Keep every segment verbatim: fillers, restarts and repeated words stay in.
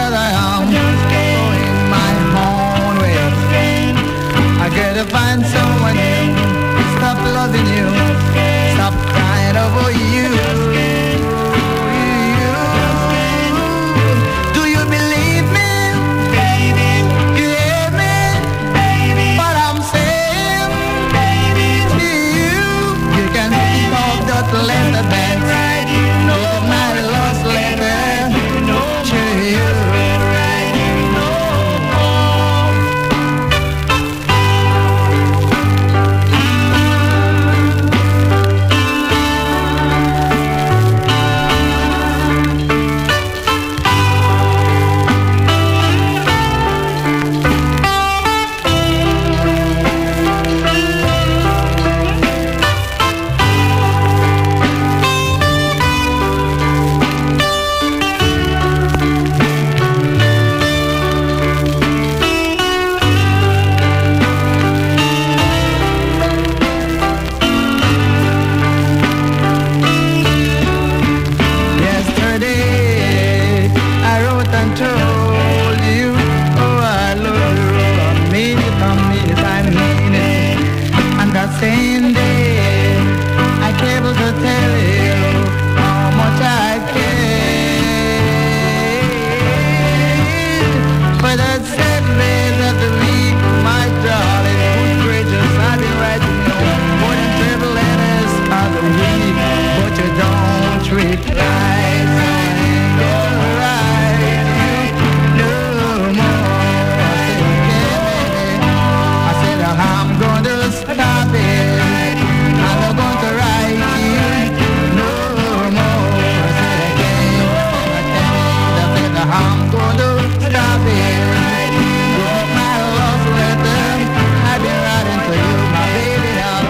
that I am going my own way. I gotta find someone new. Stop loving you. Stop crying over you. Do you believe me? You hear me? What I'm saying to you? You can talk that letter back. Look at my lost letter to you. Same day, I came to tell you how much I care. For that sad days of the week, my darling, good gracious, I've been writing you more than travel letters of the week, but you don't reply. So I ain't gonna write you no more. I said, I said I'm gonna stop it. I'm gonna stop it. With my lost letter, I've been writing to you, my baby now.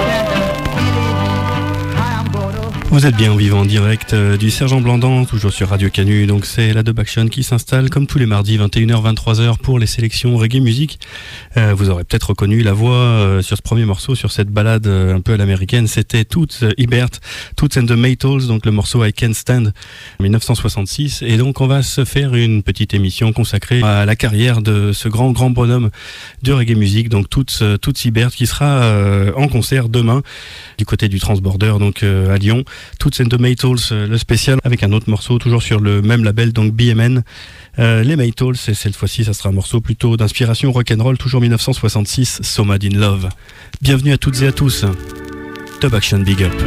I'm gonna... Vous êtes bien en vivant en direct euh, du Sergent Blandan, toujours sur Radio Canu. Donc c'est la Dub Action qui s'installe comme tous les mardis, vingt et une heures vingt-trois heures pour les sélections reggae music. Euh, vous aurez peut-être reconnu la voix euh, sur ce premier morceau, sur cette balade euh, un peu à l'américaine. C'était Toots euh, Hibbert, Toots and the Maytals, donc le morceau I Can't Stand, dix-neuf cent soixante-six. Et donc on va se faire une petite émission consacrée à la carrière de ce grand grand bonhomme de reggae music, donc Toots, euh, Toots Hibbert, qui sera euh, en concert demain du côté du Transborder, donc euh, à Lyon. Toots and the Maytals, euh, le spécial avec un autre morceau toujours sur le même label, donc B M N. Euh, les Maytals, et cette fois-ci ça sera un morceau plutôt d'inspiration rock'n'roll, toujours dix-neuf cent soixante-six, So Mad in Love. Bienvenue à toutes et à tous. Dub Action Big Up.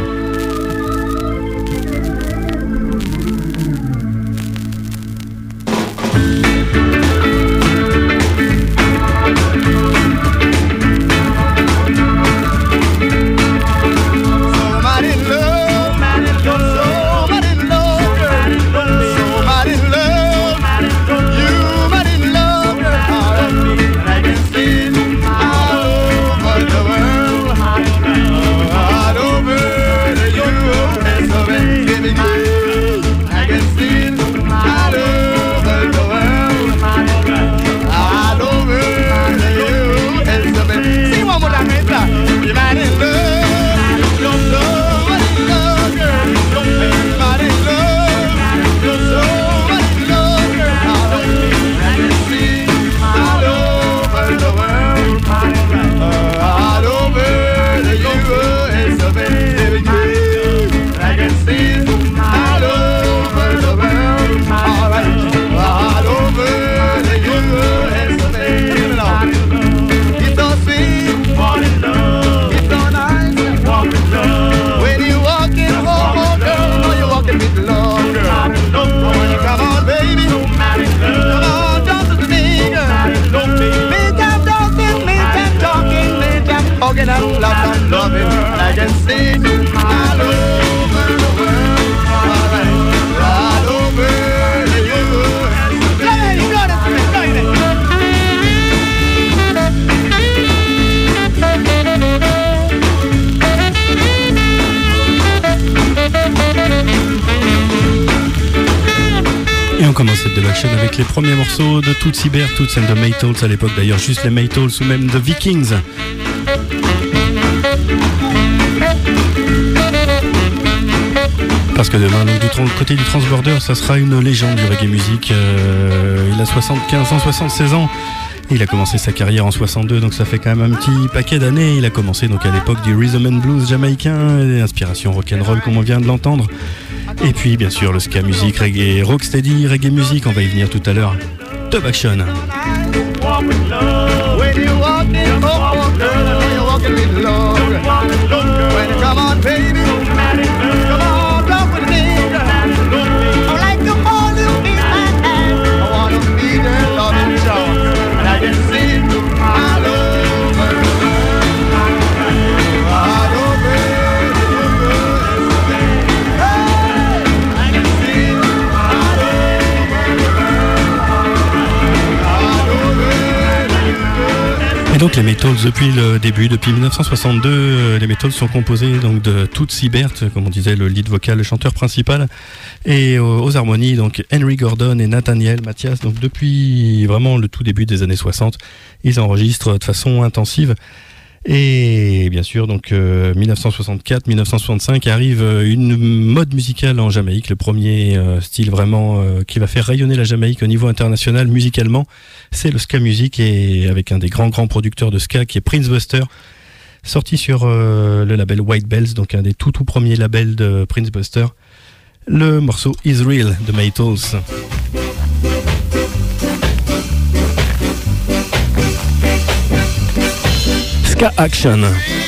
Et on commence cette Dub Action avec les premiers morceaux de Toots Hibbert, Toots and the Maytals, à l'époque d'ailleurs juste les Maytals ou même The Vikings. Parce que demain, donc, du tra- côté du Transborder, ça sera une légende du reggae music. Euh, il a soixante-quinze ans, soixante-seize ans. Il a commencé sa carrière en soixante-deux, donc ça fait quand même un petit paquet d'années. Il a commencé donc à l'époque du rhythm and blues jamaïcain, inspiration rock'n'roll comme on vient de l'entendre. Et puis bien sûr le ska music, reggae, rocksteady, reggae music, on va y venir tout à l'heure. Dub Action. Et donc les Maytals, depuis le début, depuis dix-neuf cent soixante-deux, les Maytals sont composés donc de Toots Hibbert, comme on disait, le lead vocal, le chanteur principal, et aux harmonies donc Henry Gordon et Nathaniel Mathias. Donc depuis vraiment le tout début des années soixante, ils enregistrent de façon intensive. Et bien sûr, donc euh, dix-neuf cent soixante-quatre dix-neuf cent soixante-cinq arrive une mode musicale en Jamaïque, le premier euh, style vraiment euh, qui va faire rayonner la Jamaïque au niveau international musicalement, c'est le ska music, et avec un des grands grands producteurs de ska qui est Prince Buster, sorti sur euh, le label White Bells, donc un des tout tout premiers labels de Prince Buster, le morceau Is Real de Maytals. Ska Action.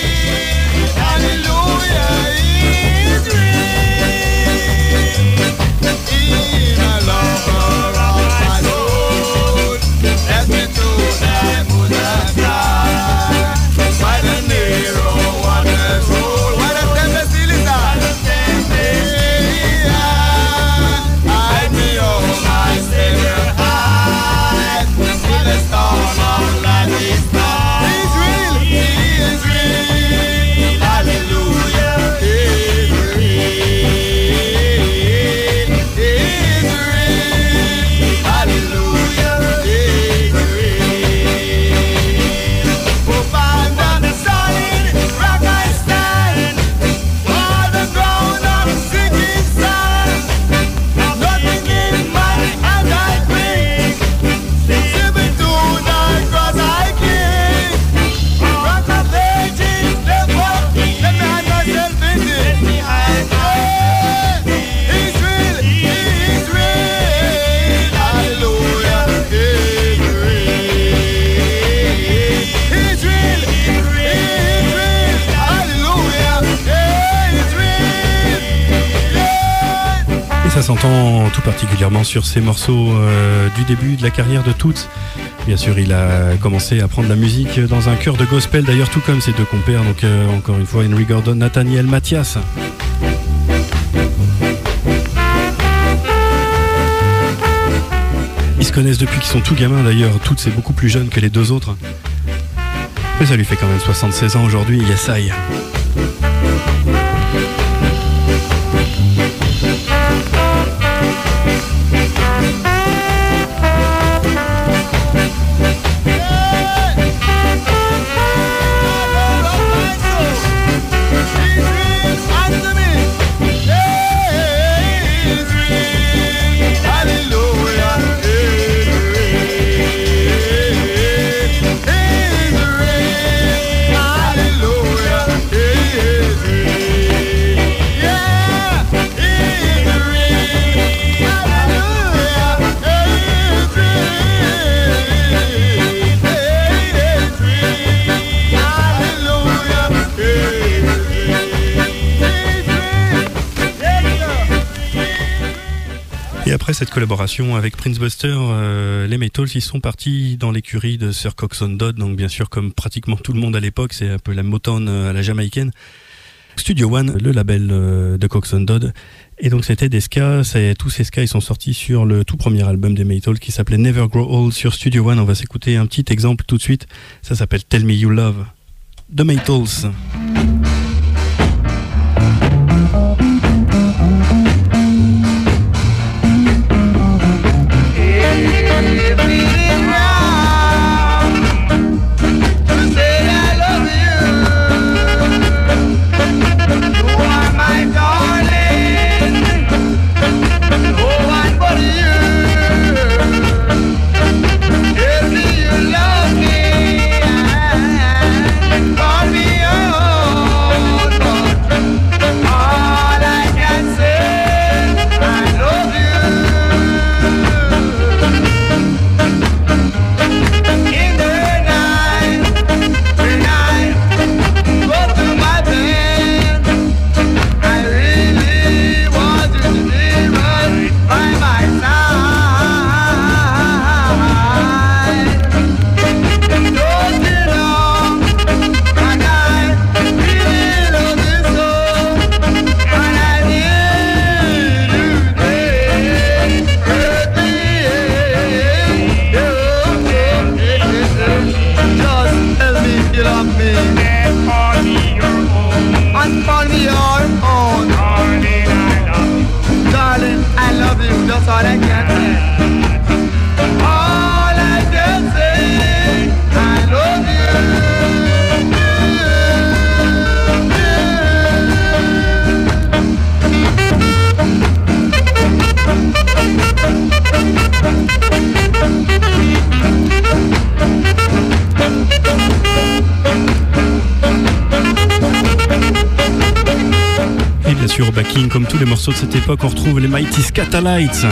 Ça s'entend tout particulièrement sur ces morceaux euh, du début de la carrière de Toots. Bien sûr, il a commencé à prendre la musique dans un chœur de gospel, d'ailleurs tout comme ses deux compères, donc euh, encore une fois Henry Gordon, Nathaniel Mathias. Ils se connaissent depuis qu'ils sont tout gamins d'ailleurs, Toots est beaucoup plus jeune que les deux autres. Mais ça lui fait quand même soixante-seize ans aujourd'hui, Yassai. Et après cette collaboration avec Prince Buster, euh, les Maytals, ils sont partis dans l'écurie de Sir Coxsone Dodd, donc bien sûr comme pratiquement tout le monde à l'époque, c'est un peu la Motown à la jamaïcaine. Studio One, le label euh, de Coxsone Dodd, et donc c'était des ska, c'est, tous ces ska ils sont sortis sur le tout premier album des Maytals qui s'appelait Never Grow Old sur Studio One. On va s'écouter un petit exemple tout de suite, ça s'appelle Tell Me You Love, The Maytals. My darling, King, comme tous les morceaux de cette époque, on retrouve les Mighty Scatalites.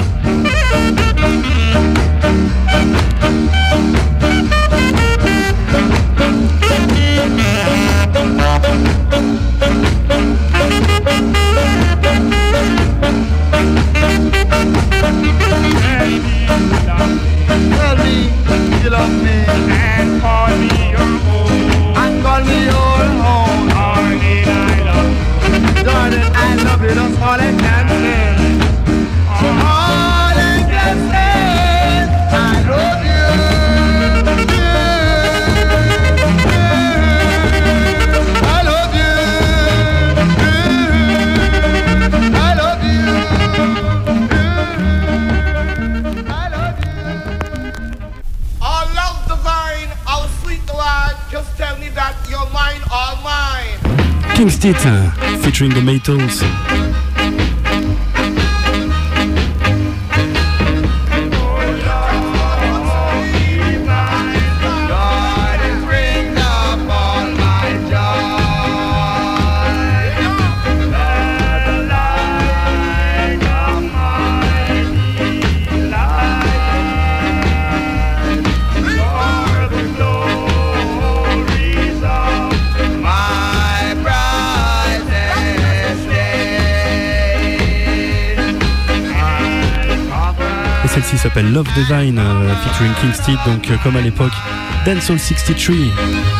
Tell me you love me and call me your own. And call me your own. Darling, I love you. Darling, I love you. That's all I can say. All I can say is I love you. I love you. I love you. I love you. All love divine, how sweet the word. Just tell me that you're mine, all mine. King Steed, featuring the Maytals. Celle-ci s'appelle Love Divine, euh, featuring King Steed, donc euh, comme à l'époque, Dancehall soixante-trois.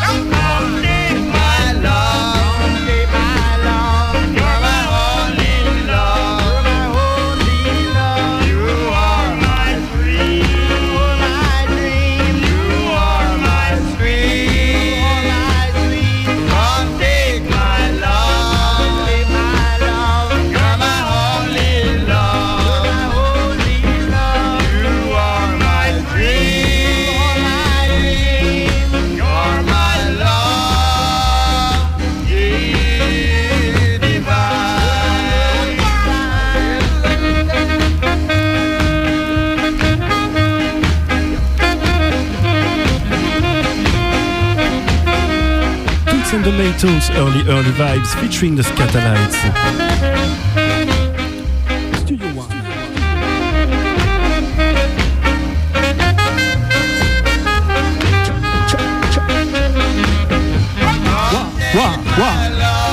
And the Maytals, early, early vibes, featuring the Scatalites. Studio One. Wow, wow, wow.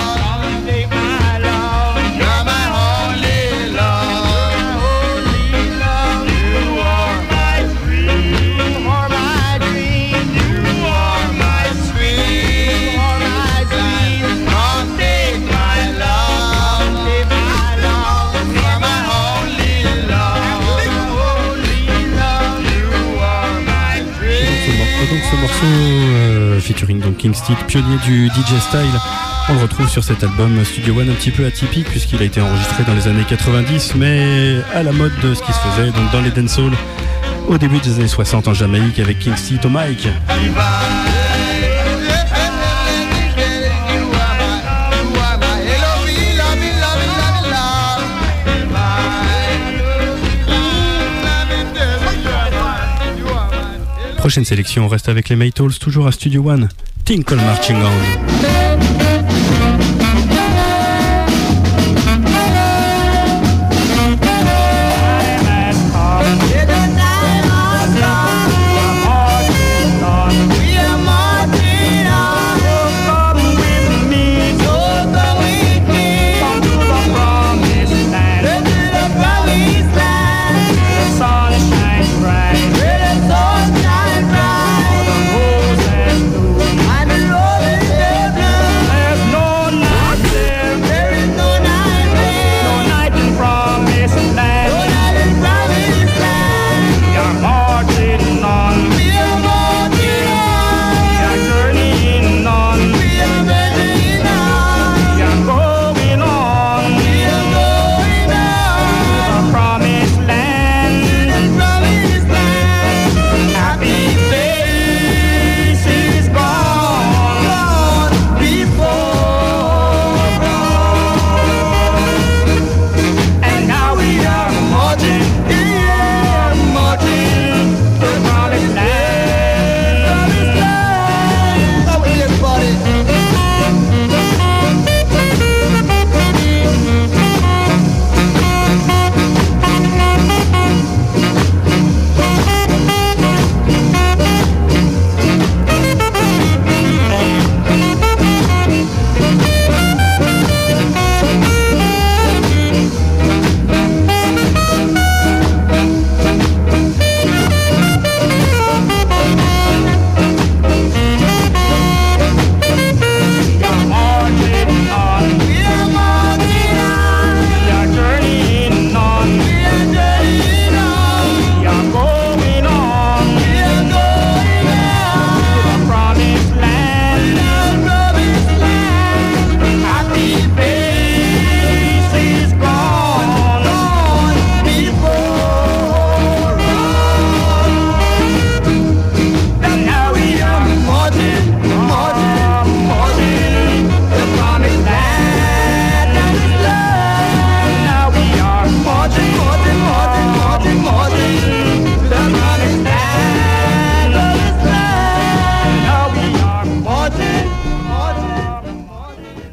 Donc ce morceau euh, featuring donc King Steed, pionnier du D J style, on le retrouve sur cet album Studio One un petit peu atypique puisqu'il a été enregistré dans les années quatre-vingt-dix mais à la mode de ce qui se faisait donc dans les dancehall au début des années soixante en Jamaïque avec King Steed au mic. Prochaine sélection, on reste avec les Maytals, toujours à Studio One, Tinkle Marching On. And the road is blue.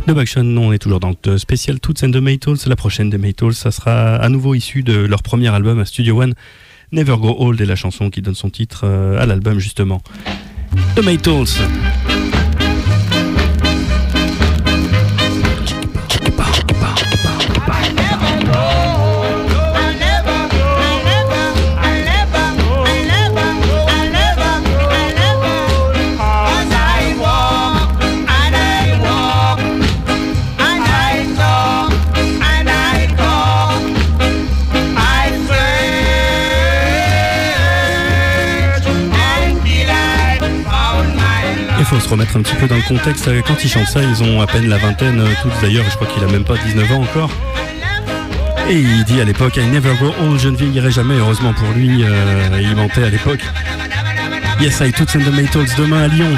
Dub Action, on est toujours dans le spécial Toots and the Maytals. La prochaine des Maytals, ça sera à nouveau issu de leur premier album à Studio One, Never Grow Old, et la chanson qui donne son titre à l'album justement. The Maytals. Il faut se remettre un petit peu dans le contexte. Quand ils chantent ça, ils ont à peine la vingtaine, tous d'ailleurs, je crois qu'il a même pas dix-neuf ans encore. Et il dit à l'époque, I never grow old, je ne vieillirai jamais. Heureusement pour lui, euh, il mentait à l'époque. Yes, I Toots and the Maytals demain à Lyon.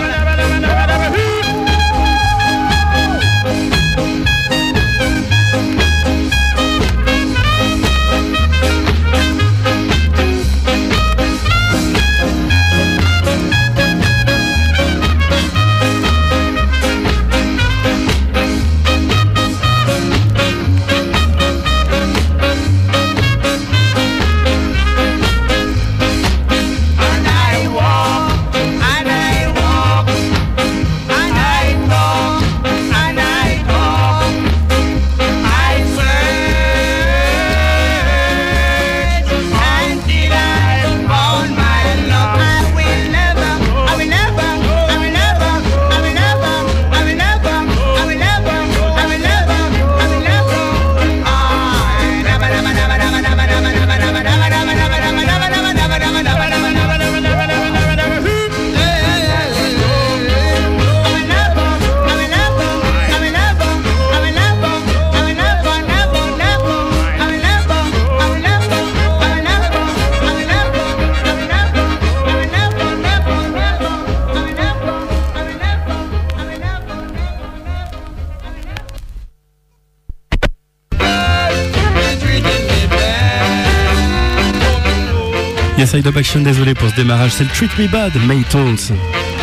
Yes, I Dub Action, désolé pour ce démarrage, c'est le Treat Me Bad, Maytals.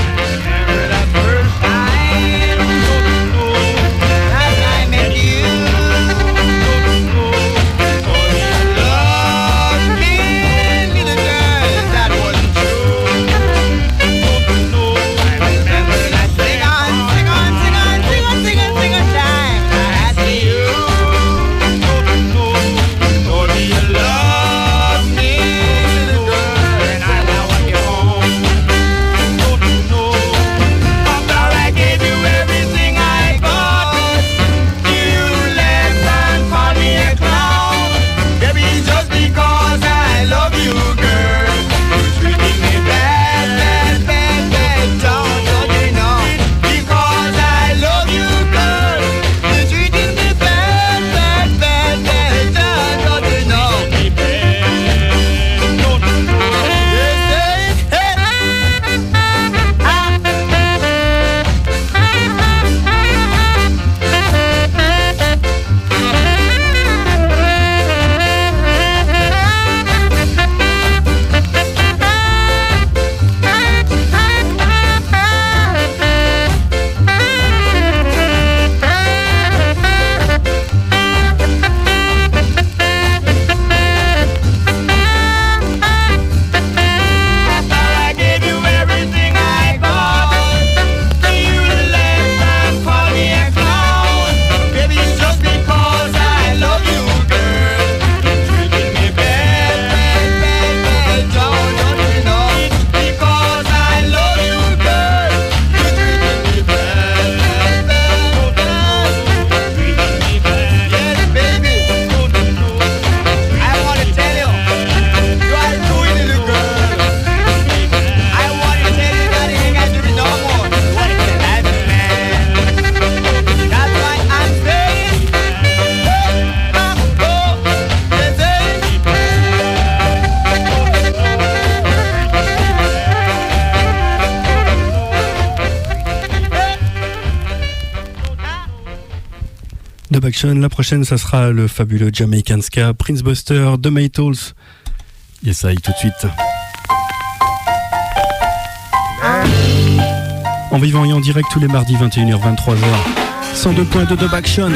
Dub Action, la prochaine ça sera le fabuleux Jamaican Ska, Prince Buster, The Maytals. Yes, I, tout de suite. En vivant et en direct tous les mardis vingt et une heures vingt-trois heures cent deux point deux Dub Action.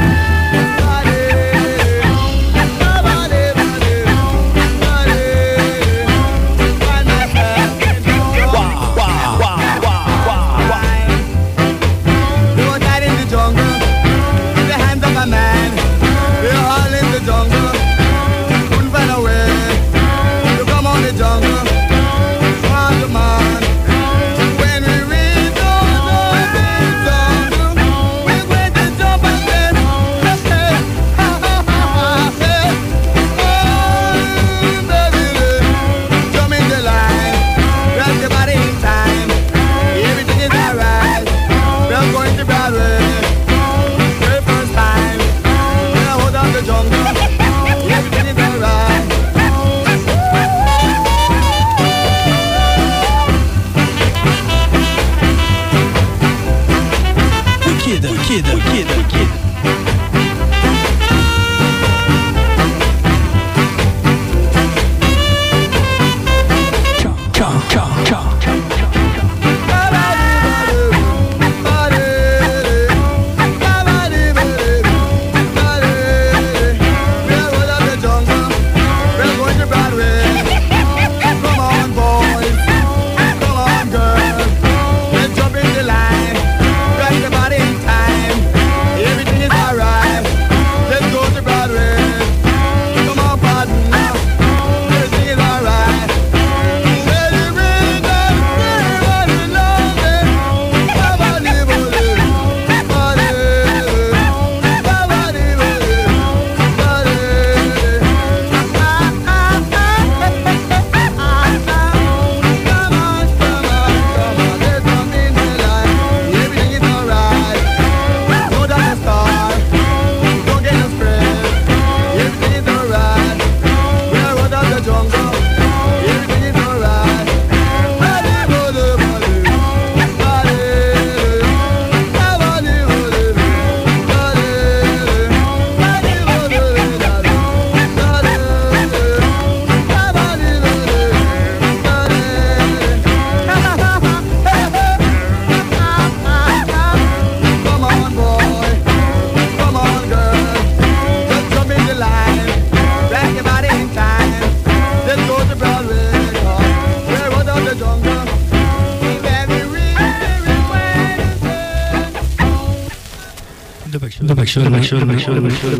Dub Action, Dub Action, Dub Action,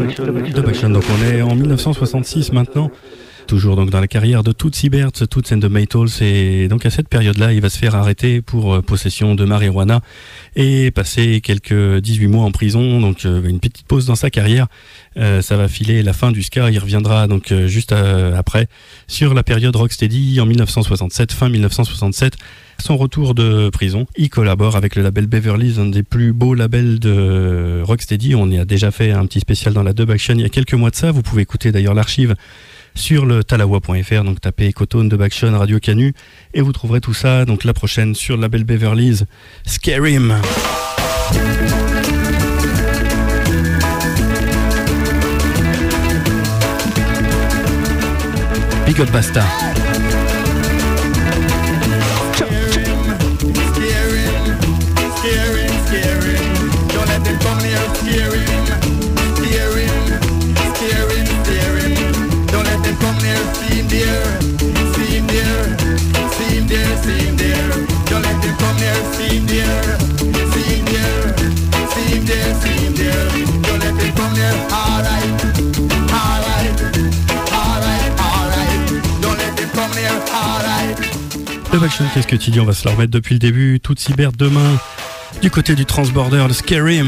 Dub Action. Donc on est en mille neuf cent soixante-six maintenant. Toujours donc dans la carrière de Tootsie Bert, Toots and the Maytals, et donc à cette période-là, il va se faire arrêter pour possession de marijuana et passer quelques dix-huit mois en prison, donc euh, une petite pause dans sa carrière. Euh, ça va filer la fin du ska, il reviendra donc euh, juste euh, après sur la période Rocksteady en mille neuf cent soixante-sept, fin mille neuf cent soixante-sept. Son retour de prison, il collabore avec le label Beverly's, un des plus beaux labels de Rocksteady. On y a déjà fait un petit spécial dans la Dub Action il y a quelques mois de ça. Vous pouvez écouter d'ailleurs l'archive sur le talawa point f r, donc tapez Cotone, Dub Action, Radio Canu, et vous trouverez tout ça. Donc la prochaine sur le label Beverly's, Scare Him. Big up Basta. Dub Action, qu'est-ce que tu dis? On va se la remettre depuis le début. Tootsie Bert demain, du côté du Transborder, le Scare Him.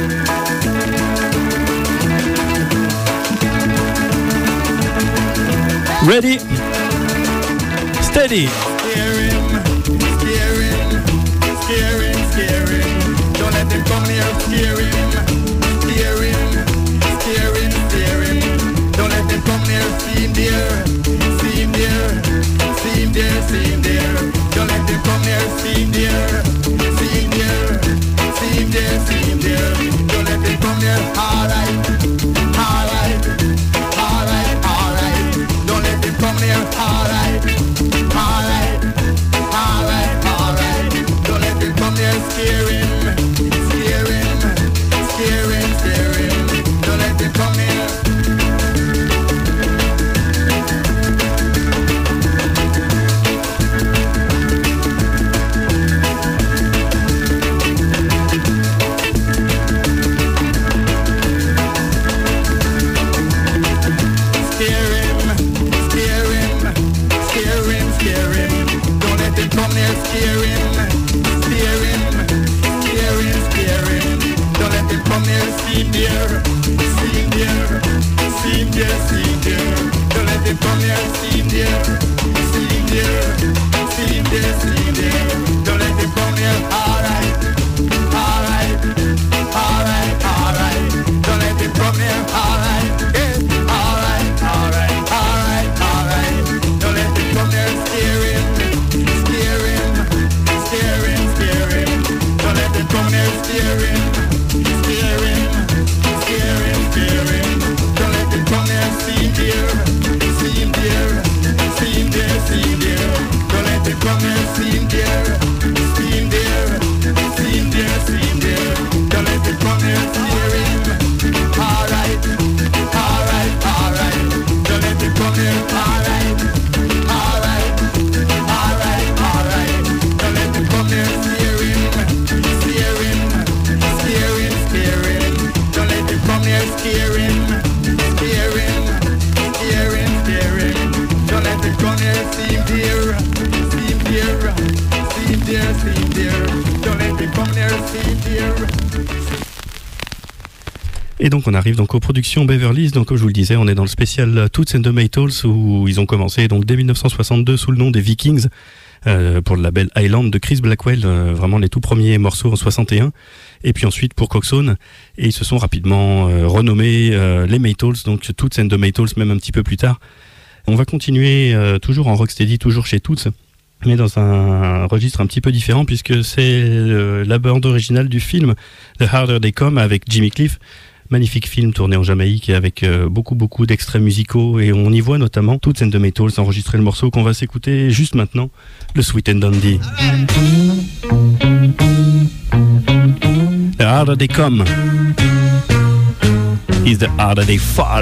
Ready, steady. Scare him, scare him, scare him, scare him. Don't let them come near, scare him, scare him, scare him, scare him. Don't let them come near, see him there, see him there, see him there, see him there. Don't let them come near, see him there, see him there, see him there, see him there. Don't let them come near, alright, alright, alright, alright. Don't let them come near, alright, alright, alright, alright. Don't let them come near, scare him, scare him, come near, scare him, scare him, scare him, scare him. Don't let him come near, see him there, see him there, see him there, see him there. Don't let him come near, see him there, see him there, see him there, see him there. Don't let him come near. Alright, alright, alright, alright. Don't let him come near. Alright, yeah, alright, alright, alright, alright. Don't let him come near, scare him, scare him, scare him, scare him. Don't let him come near, scare him, scare him, scare him, scare him. Don't let him come near, see him there, see him there, see him there, see him there. Don't let him come near, see him there, see him there, see him there, see him there. Don't let him come near, scare him. Alright, alright, alright. Don't let him come near, alright, alright, alright, alright. Don't let him come near, scare him, scare him, scare him, scare him. Don't let him come near, scare him, scare him, scare him, scare him. Don't let him come near, see him there, see him there, see him there, see him there. Don't let him come near, see him there. Et donc on arrive donc aux productions Beverly's. Donc comme je vous le disais, on est dans le spécial Toots and the Maytals où ils ont commencé donc dès dix-neuf cent soixante-deux sous le nom des Vikings euh, pour le label Island de Chris Blackwell, euh, vraiment les tout premiers morceaux en soixante et un. Et puis ensuite pour Coxsone, et ils se sont rapidement euh, renommés euh, les Maytals, donc Toots and the Maytals même un petit peu plus tard. On va continuer euh, toujours en rocksteady, toujours chez Toots, mais dans un registre un petit peu différent puisque c'est euh, la bande originale du film The Harder They Come avec Jimmy Cliff. Magnifique film tourné en Jamaïque avec euh, beaucoup beaucoup d'extraits musicaux, et on y voit notamment Toots and the Maytals enregistrer le morceau qu'on va s'écouter juste maintenant, le Sweet and Dandy. The harder they come is the harder they fall.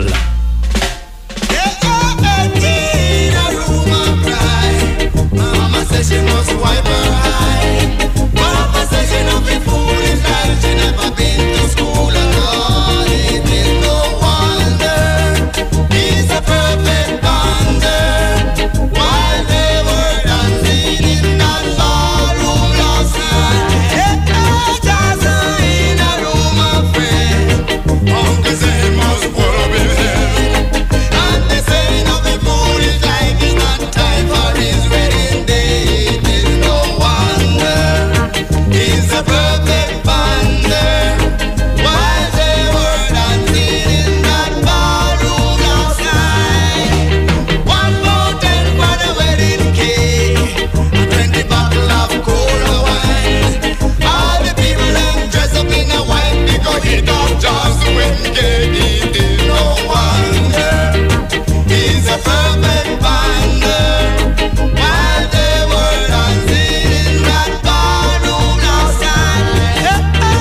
Mama says she must wipe her eye. Papa says she not be foolish, like she never been to school at all. It is no wonder he's a perfect bonder. While they were dancing in that ballroom last night, just in a room of friends. Uncle said he must pull up his head, and they say not be foolish, like it's not time for his wedding day. It is no wonder he's a perfect bonder. While they were dancing in that ballroom last night, one mountain for the wedding cake, and twenty bottle of cola wine. All the people them dress up in a white because it up just the wedding cake. It is no wonder he's a perfect bonder. While they were dancing in that ballroom last night,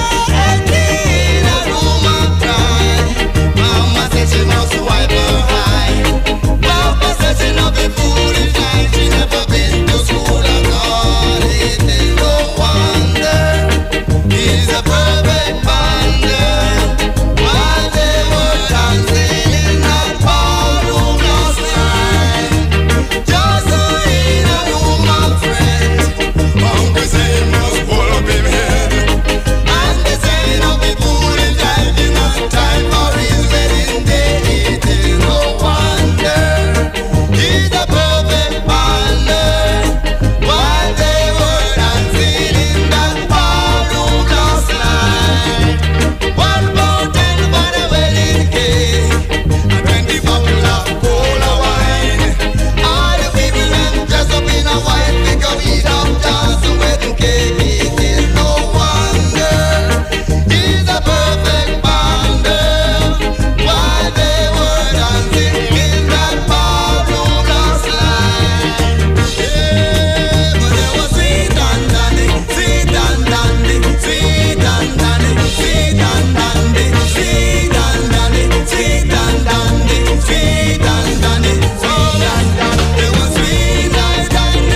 in a room of pride. Mama said she must wipe her eye. Papa said she not be foolish, like she never been to school at all. It is no wonder he's a perfect bonder. While they were dancing in that ballroom last night, just in a room of friends. Uncle say he must pull up him head, and they say no be foolish, like it's not time for his wedding day. It is no wonder he's a perfect bonder. While they were dancing in that ballroom last night, one mountain for the wedding cake, and twenty bottle of cola wine. All the people them dress up in a white because eat up just the wedding cake. It is no wonder he's a perfect bonder. While they were dancing in that ballroom last night, yeah, but there was sweet and dandy, sweet and dandy, sweet and dandy, sweet and dandy, sweet and dandy, sweet and dandy, sweet and dandy, sweet and dandy. There was sweet and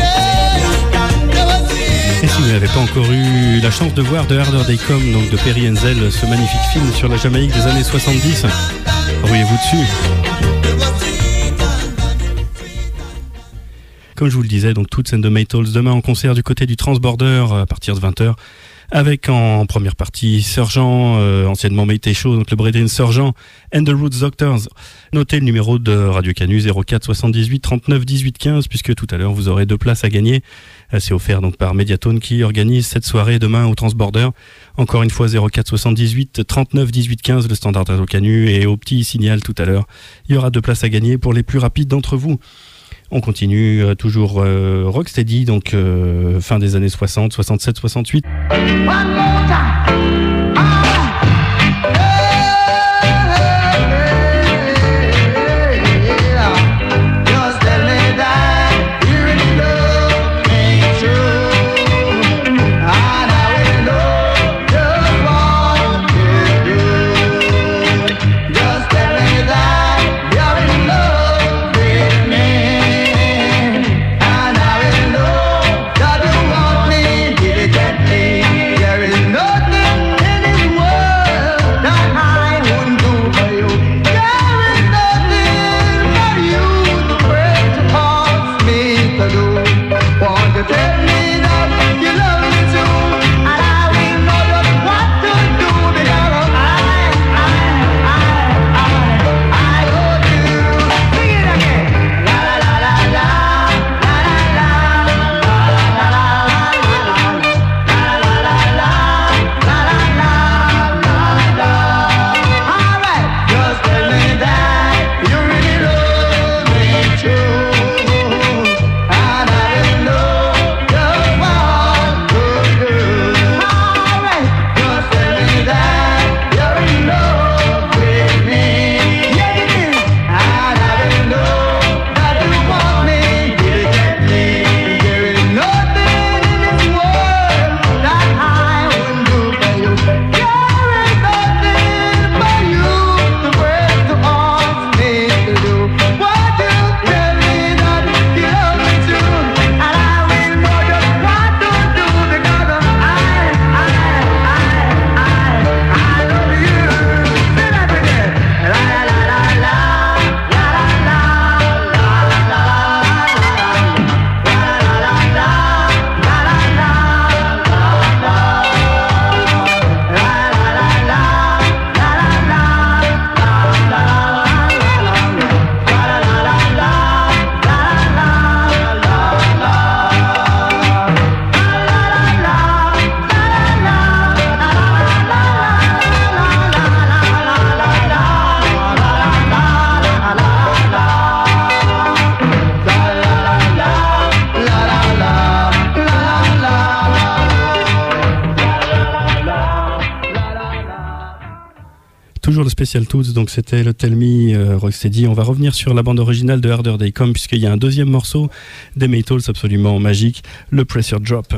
dandy, there was sweet. Et si vous n'avez pas encore eu la chance de voir The Harder They Come, donc de Perry Henzell, ce magnifique film sur la Jamaïque des années soixante-dix, rouillez-vous dessus. Comme je vous le disais, donc Toots and the Maytals demain en concert du côté du Transborder à partir de vingt heures. Avec en première partie Sergent, euh, anciennement Mayday Show, donc le Brethren Sergent and the Roots Doctors. Notez le numéro de Radio Canu zéro quatre soixante-dix-huit trente-neuf dix-huit quinze, puisque tout à l'heure vous aurez deux places à gagner. C'est offert donc par Mediatone qui organise cette soirée demain au Transborder. Encore une fois zéro quatre soixante-dix-huit trente-neuf dix-huit quinze, le standard Radio Canu, et au petit signal tout à l'heure. Il y aura deux places à gagner pour les plus rapides d'entre vous. On continue euh, toujours euh, Rocksteady, donc euh, fin des années soixante, soixante-sept, soixante-huit. One more time. Ah! Toujours le spécial Toots, donc c'était le Tell Me euh, Rocksteady. On va revenir sur la bande originale de Harder They Come, puisqu'il y a un deuxième morceau des Maytals absolument magique, le Pressure Drop.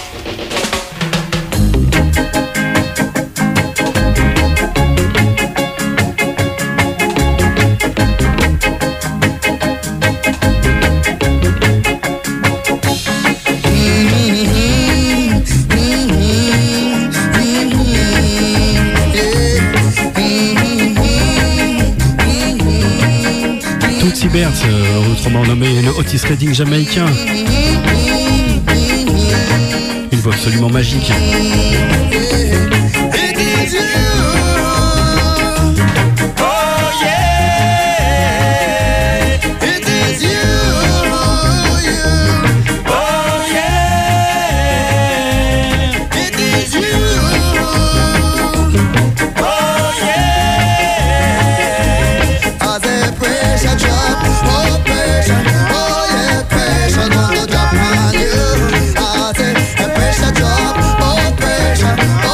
Tootsie Bert, euh, autrement nommé le Otis Redding jamaïcain. Une voix absolument magique. Pressure drop, oh pressure,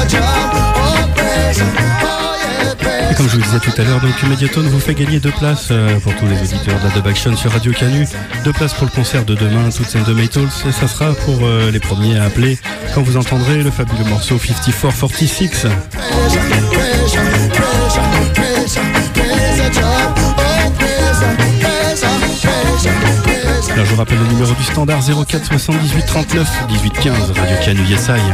Et comme je vous le disais tout à l'heure, donc Mediatone vous fait gagner deux places euh, pour tous les auditeurs de la Dub Action sur Radio Canu. Deux places pour le concert de demain, Toots and the Maytals. Et ça sera pour euh, les premiers à appeler quand vous entendrez le fabuleux morceau cinquante-quatre quarante-six. Alors je vous rappelle le numéro du standard zéro quatre soixante-dix-huit trente-neuf dix-huit quinze, Radio Canu Yes I.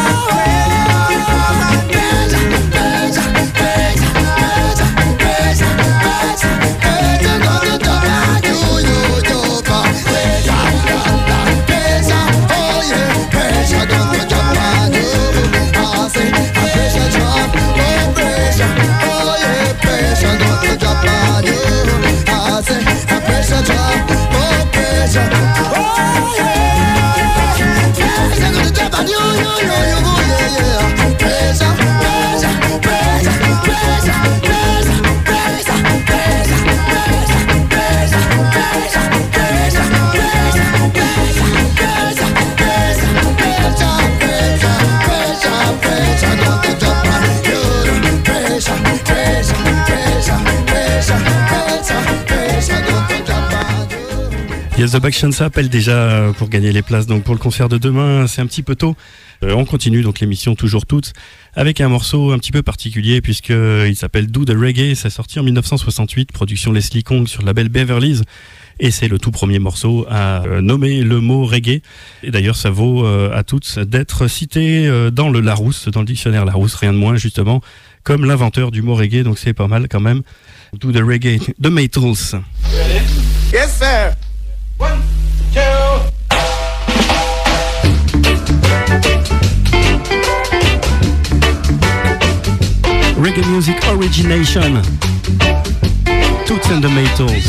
Yes, The Baction, ça appelle déjà pour gagner les places donc pour le concert de demain, c'est un petit peu tôt. Euh, on continue donc l'émission toujours toutes avec un morceau un petit peu particulier puisqu'il s'appelle Do the Reggae, c'est sorti en mille neuf cent soixante-huit, production Leslie Kong sur le label Beverly's. Et c'est le tout premier morceau à euh, nommer le mot reggae. Et d'ailleurs, ça vaut euh, à toutes d'être cité euh, dans le Larousse, dans le dictionnaire Larousse, rien de moins justement, comme l'inventeur du mot reggae. Donc c'est pas mal quand même. Do the Reggae, The Maytals. Yes, sir. One, two. Reggae music origination. Toots and the Maytals.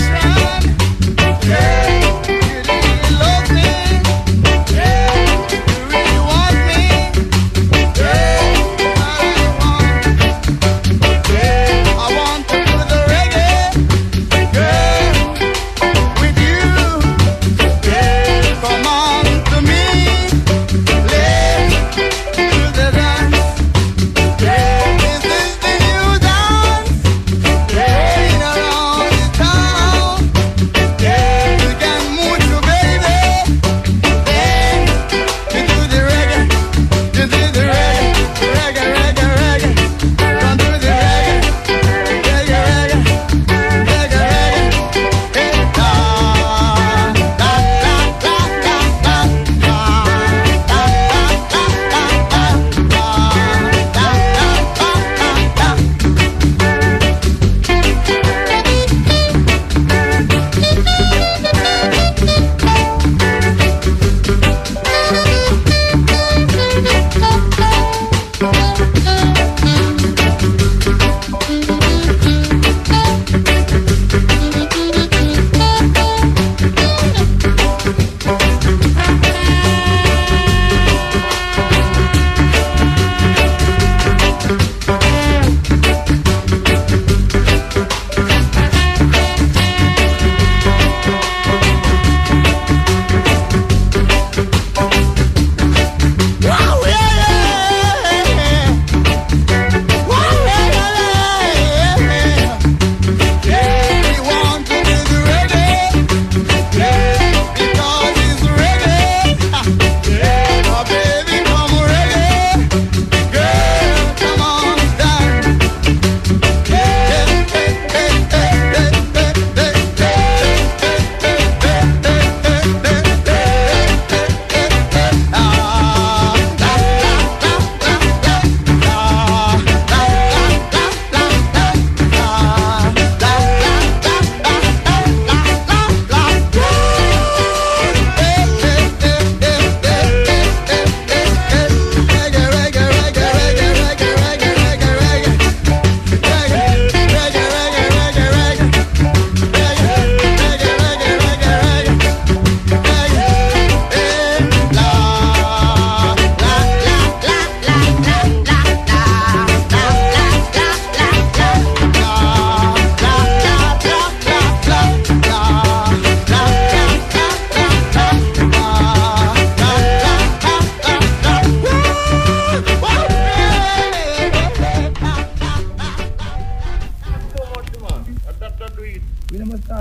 Yeah.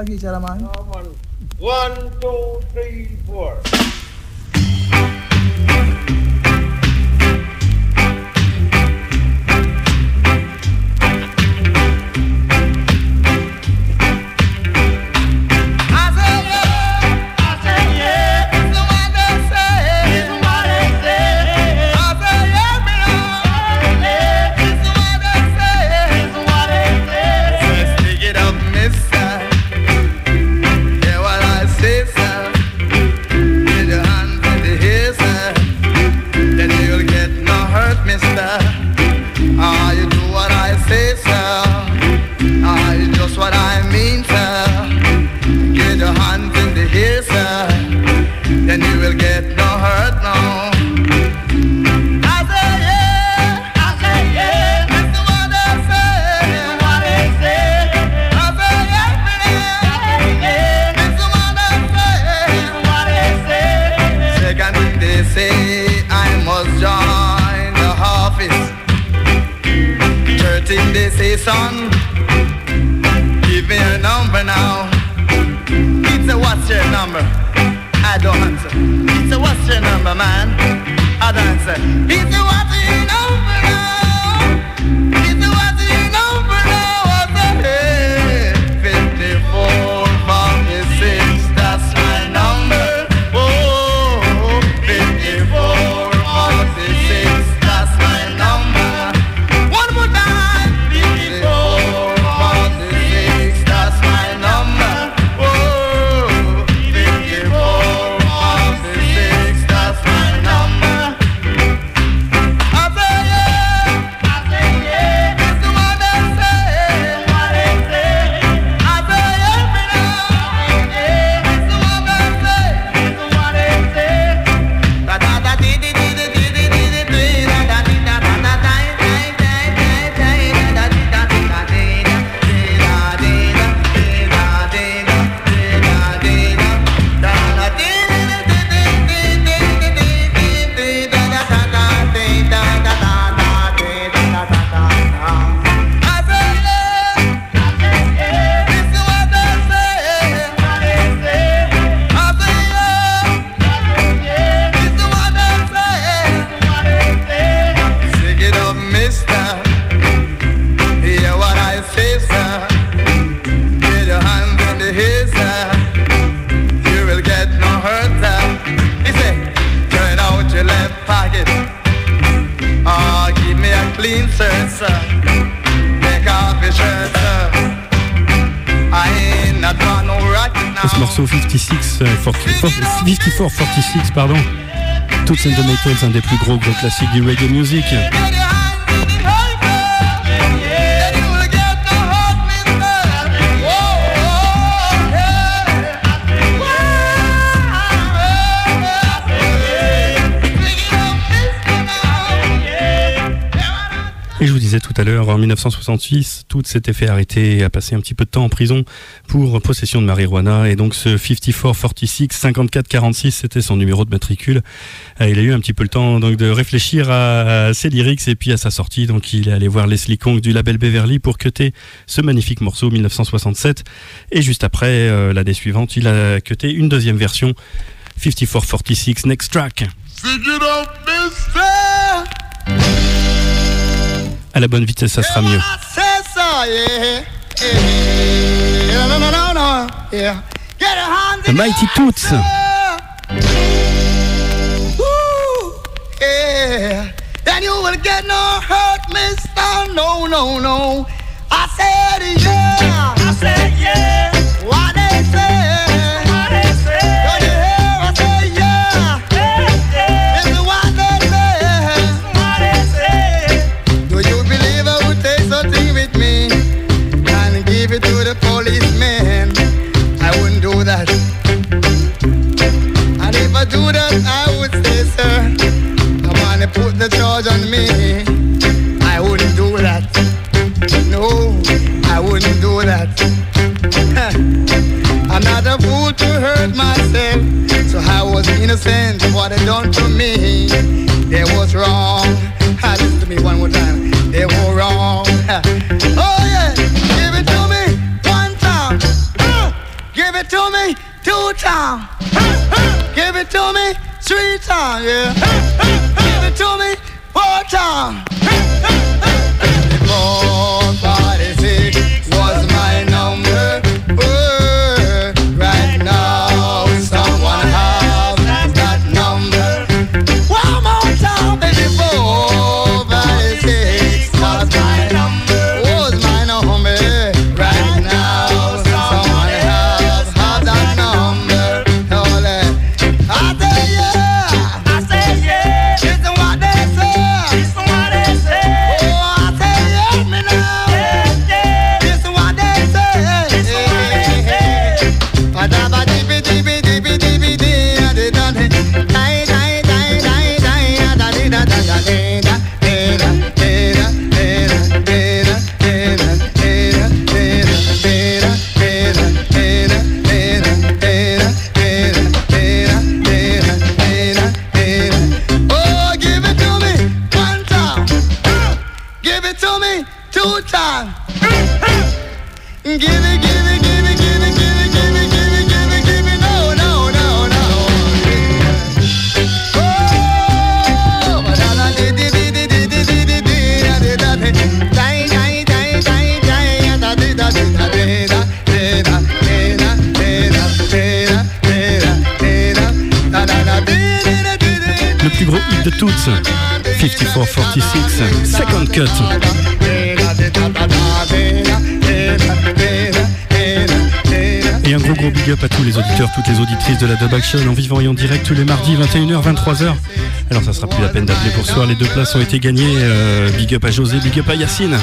Talk to each other, man. No, man. One, two, three, four. Son, give me your number now. It's a what's your number? I don't answer. It's a what's your number, man? I don't answer. It's a what's your number now? It's a what's your number now? What's the hey? fifty-four forty-six, that's my number. Oh, fifty-four forty-six, that's my number. One more time. Ce morceau cinquante-six, fifty-four forty-six, pardon, Toots and the Maytals, un des plus gros gros classiques du reggae music. Et je vous disais tout à l'heure, en dix-neuf cent soixante-six, Toots s'était fait arrêter et a passé un petit peu de temps en prison pour possession de marijuana. Et donc ce fifty-four forty-six, cinquante-quatre quarante-six, c'était son numéro de matricule. Il a eu un petit peu le temps donc de réfléchir à ses lyrics et puis à sa sortie. Donc il est allé voir Leslie Kong du label Beverly pour cutter ce magnifique morceau dix-neuf cent soixante-sept. Et juste après, euh, l'année suivante, il a cuté une deuxième version, fifty-four forty-six Next Track. À la bonne vitesse, ça sera mieux. The Mighty Toots. Then you will get no hurt, mister. No, no, no. I said yeah. I said yeah. What they say? What they say? Don't you hear? I said yeah. This is what they say. What they say? Do you believe I would take something with me and give it to the policeman? I wouldn't do that. And if I do that, I would say, sir, I wanna put the charge on me. I wouldn't do that. No, I wouldn't do that. I'm not a fool to hurt myself, so I was innocent of what they done to me. They was wrong. Listen to me one more time. They were wrong. Oh yeah, give it to me one time. Uh, time, yeah. Give it to me one time. four forty-six was my number. Oh, right now, someone has that number. One more time, baby. four forty-six was my number. Was my number. Right now, someone has had that number. Hold it. I say yeah. I say yeah. Listen what they say. Listen what they say. Oh, I say yeah, me now. Yeah, yeah. Listen what they say. Listen what they say. Padaba dibi dibi dibi dibi di da di da di. Die die die die die da di da da da di da di da di da di da di da di da di da di da di da di da di da di da di da di da di da di da di da. Oh, give it to me one time. Give it to me two times. Give it, give it, give it, give it, give it, give it, give it, give it, give it. No, no, no, no. Oh, da da di di di di di di di di di da di da di. Die, die, die, die, die, da di da di da di da di da di da di da di da di da di da da da da di di da di di. Le plus gros hit de toutes, fifty-four forty-six, Second Cut. Et un gros gros big up à tous les auditeurs, toutes les auditrices de la Dub Action en vivant et en direct tous les mardis vingt et une heures vingt-trois heures. Alors ça sera plus la peine d'appeler pour ce soir, les deux places ont été gagnées. Euh, big up à José, big up à Yacine.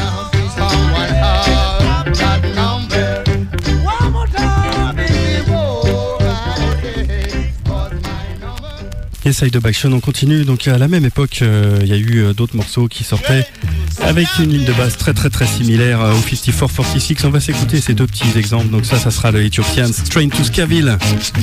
Et ça, Dub Action, on continue. Donc à la même époque, il euh, y a eu euh, d'autres morceaux qui sortaient avec une ligne de base très très très similaire euh, au fifty-four forty-six. On va s'écouter ces deux petits exemples. Donc ça, ça sera le Ethiopian Train to Skaville.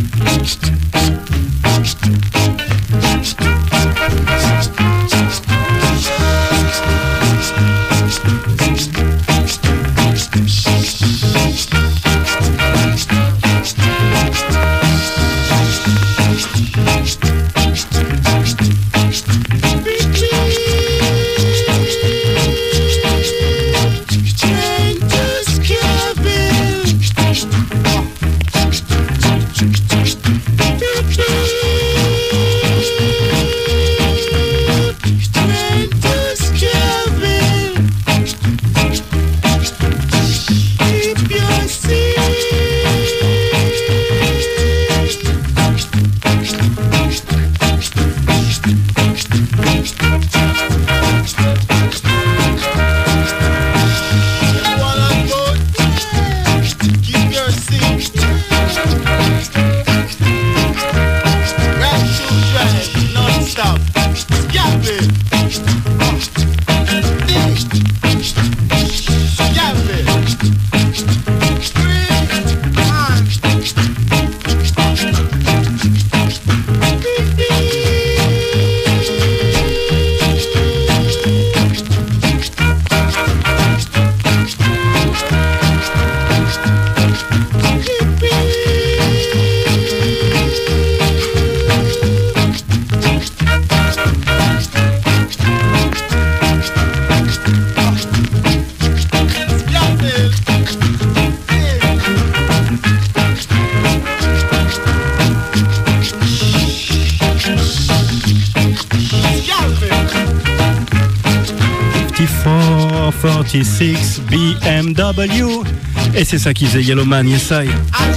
forty-six B M W. Et c'est ça qui faisait Yellowman, yes I.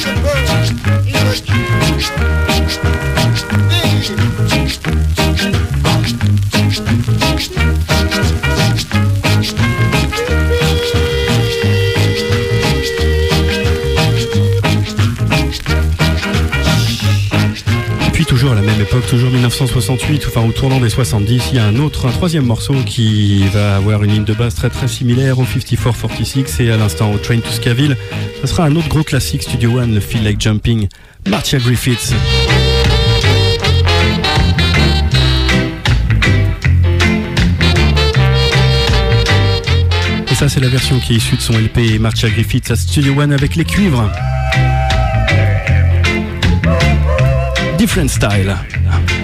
Toujours à la même époque, toujours dix-neuf cent soixante-huit, enfin au tournant des soixante-dix, il y a un autre, un troisième morceau qui va avoir une ligne de base très très similaire au fifty-four forty-six et à l'instant au Train to Skaville. Ce sera un autre gros classique Studio One, le Feel Like Jumping, Marcia Griffiths. Et ça c'est la version qui est issue de son L P Marcia Griffiths à Studio One avec les cuivres. Different style.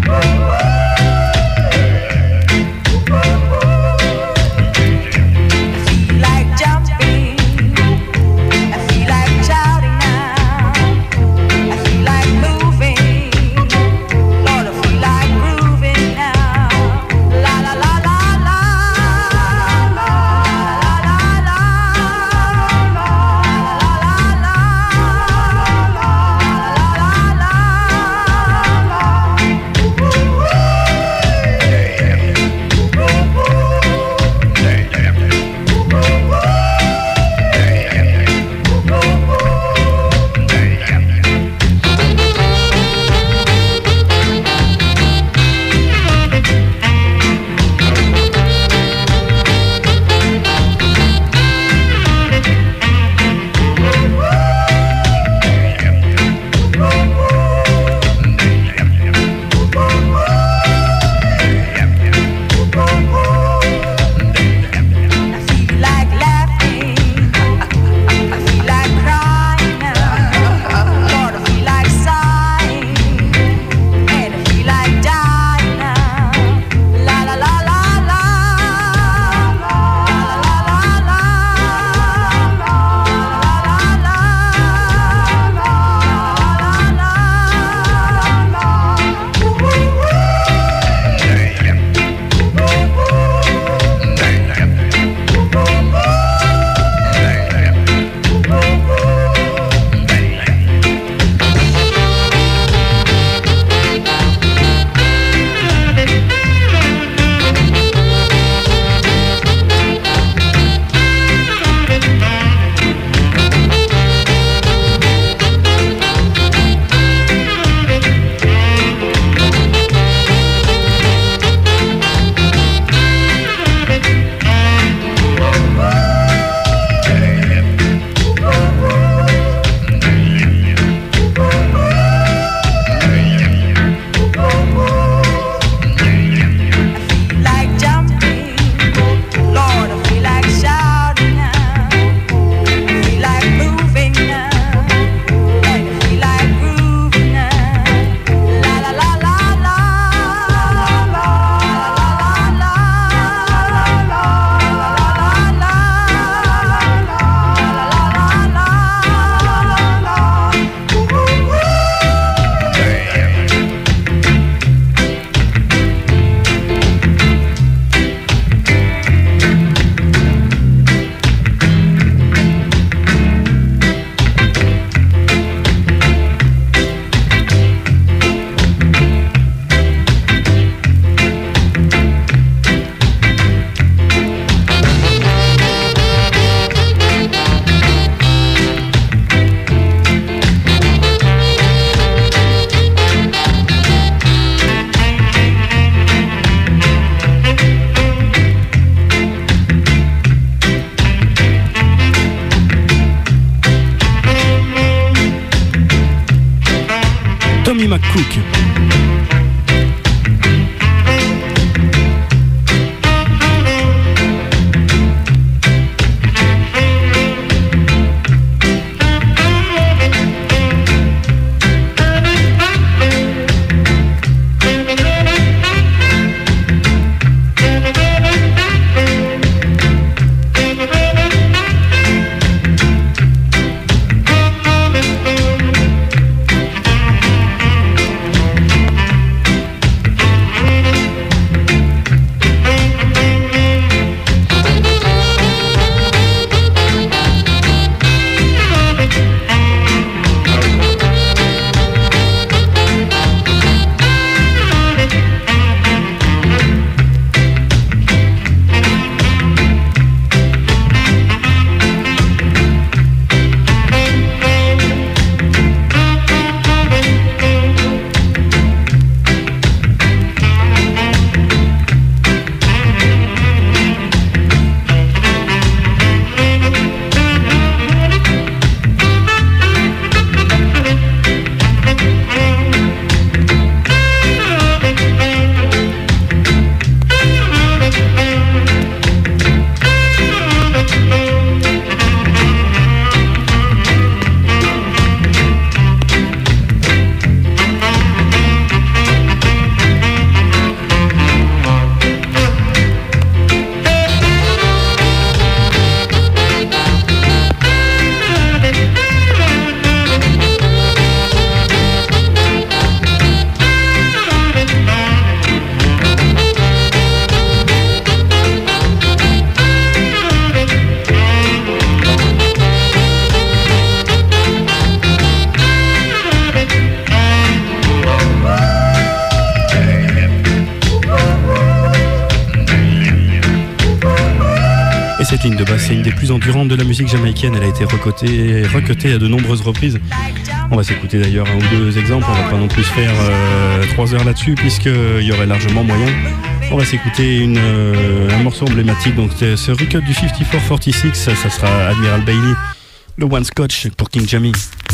Tommy McCook. Et cette ligne de basse, c'est une des plus endurantes de la musique jamaïcaine. Elle a été recotée, recotée à de nombreuses reprises. On va s'écouter d'ailleurs un ou deux exemples. On va pas non plus faire euh, trois heures là-dessus, puisqu'il y aurait largement moyen. On va s'écouter une, euh, un morceau emblématique. Donc ce recut du cinquante-quatre quarante-six, ça, ça sera Admiral Bailey, le One Scotch pour King Jammy.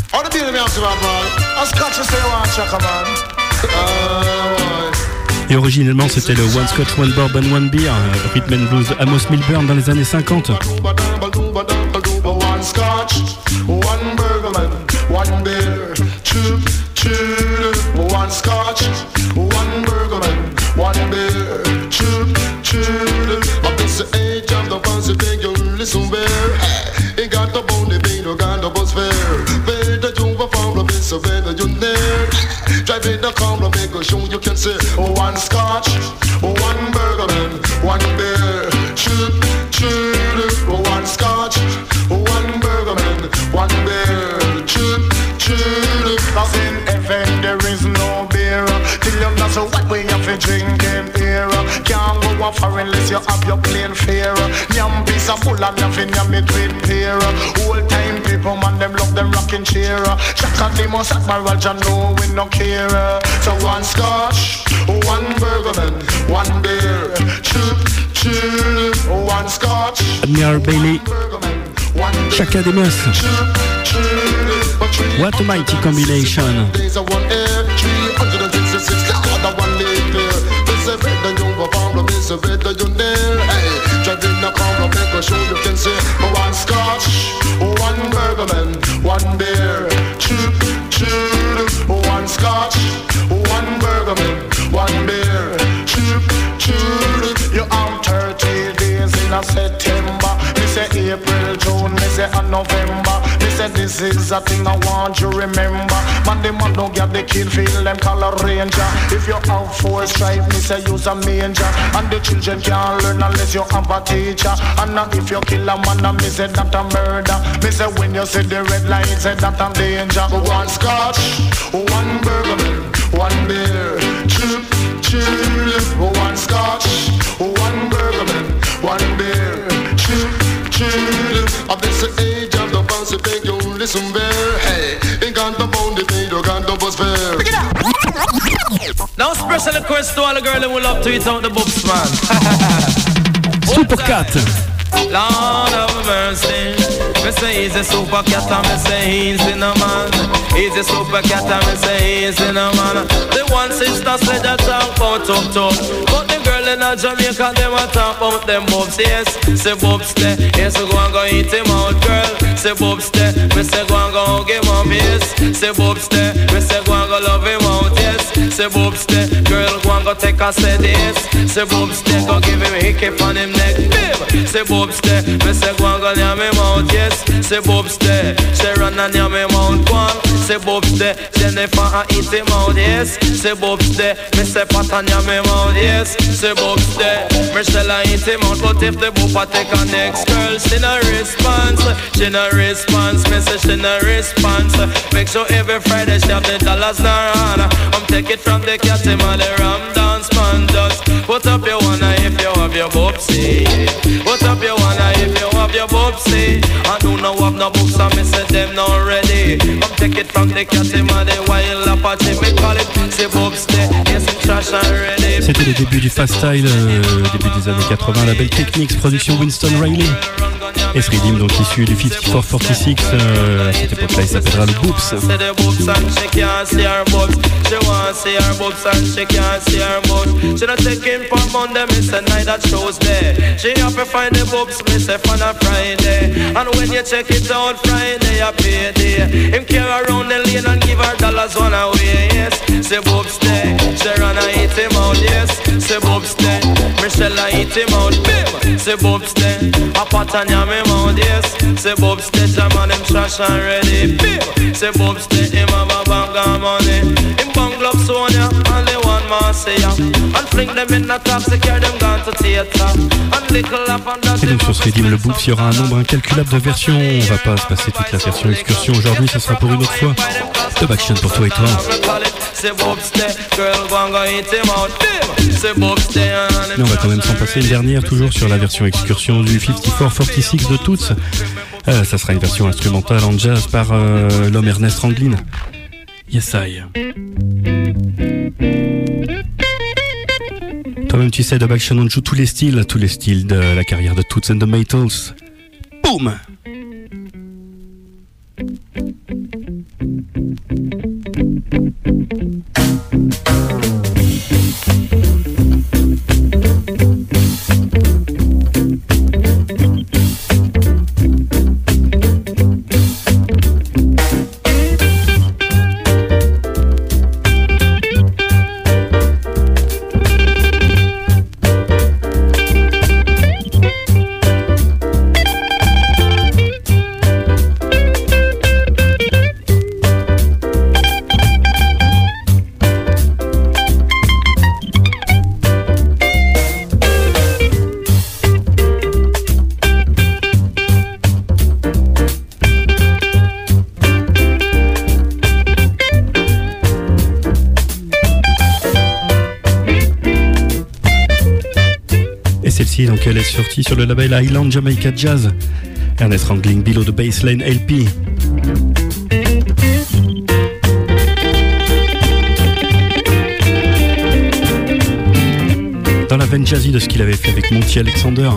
Et originellement c'était le One Scotch, One Bourbon, One Beer, Rhythm and Blues Amos Milburn dans les années cinquante. One Scotch, one Bourbon, one beer, two, two, one Scotch, one Bourbon, one beer, two, two. But it's the age of the fancy thing, you listen bear. Ain't got the bone, they no got the bus fare. Better you a farm, it's a better you there. Drive in the car, make a show you can say, one Scotch, one Bourbon, one beer, two, two, one Scotch, one Bourbon, one beer, two, two. Cause in heaven there is no beer. Till you know so what we have to drink in here. Can't go far unless you have your plain fare. Nyam piece of bull and nothing yam it with pear. Old time people man them love them rocking chair. Shaka the most admiral John no we no care. So one Scotch, one Bourbon, one beer, two, two, one Scotch, Admiral Bailey, Chaka Demus. What a mighty combination. One Scotch, one Bourbon, one beer, two, two, one Scotch, one Bourbon, one beer, two, two. You have thirty days in a September. Me say April, June, me say a November. Me say this is a thing I want you remember. Man, the man don't get the kid feel them call a ranger. If you have four stripe, me say use a manger. And the children can't learn unless you have a teacher. And now if you kill a man, me say that a murder. Me say when you see the red light, say that a danger. One Scotch, one Bourbon, one beer, two, two, one Scotch, one Bourbon, one beer, two, two. Of this age of the fancy thing, you listen bear. Hey, ain't got the bone, the thing, you got the bus fare. Pick it up. Now special request to all the girls who love to eat out the books, man. Super Cat. Lord of mercy. Me say he's a super cat and me say he's in a man. He's a super cat and me say he's in a man. The one sister said that talk about up top. But the girl in a Jamaica, them a talk about them bobs, yes. Say bobs there, yes, go and go eat him out, girl. Say bobs there, me say go and go hug him up, yes. Say bobs there, me say go and go love him out, yes. Say bobs there, girl go and go take a set, yes. Say bobs there, go give him a hickey on him neck, babe. Say bobs there, me say go and go yam him out, yes. Say bobs there, say run and yam him out, go on. Say bobs there, Jennifer and eat him out, yes. Say bobs there, me say pat and yam him out, yes. Say bobs there, Michelle and eat him out. But if the boopa take a next girl, she no response, she no response. Me say she no response. Make sure every Friday she have the dollars in her hand. I'm take it from the cat him and the ram dance man. Just put up your one if you have your bobsy. Put up your one if you have your bobsy. I do not have no books and me say them not ready. I'm take it from the cat him and the wild Apache. Me call it say bobsy. Yes, I'm trash and ready. C'était les débuts du Fast Style, euh, début des années quatre-vingts, label Technics, production Winston Riley. Et ce rythme donc issu du cinquante-quatre quarante-six, euh, à cette époque-là il s'appellera le Boops. Michelle I eat him out, babe. Say Bob's there, a pot and yam him out, yes. Say Bob's there, jam on him trash and ready, babe. Say Bob's there, him have a bag of money. Him bang gloves Sonia, only one man say ya. And fling them in the taxi, carry them gone to theater. And little up and that. Et donc sur ce rythme, le Boops, il y aura un nombre incalculable de versions. On va pas se passer toute la version excursion aujourd'hui, ça sera pour une autre fois. Dub Action pour toi et toi. Mais on va quand même s'en passer une dernière, toujours sur la version excursion du cinquante-quatre quarante-six de Toots. Euh, ça sera une version instrumentale en jazz par euh, l'homme Ernest Ranglin. Yes, I. Toi-même, tu sais, Dub Action, on joue tous les styles, tous les styles de la carrière de Toots and the Maytals. Boum! Donc elle est sortie sur le label Island Jamaica Jazz. Ernest Ranglin, Below the Baseline L P. Dans la veine jazzy de ce qu'il avait fait avec Monty Alexander.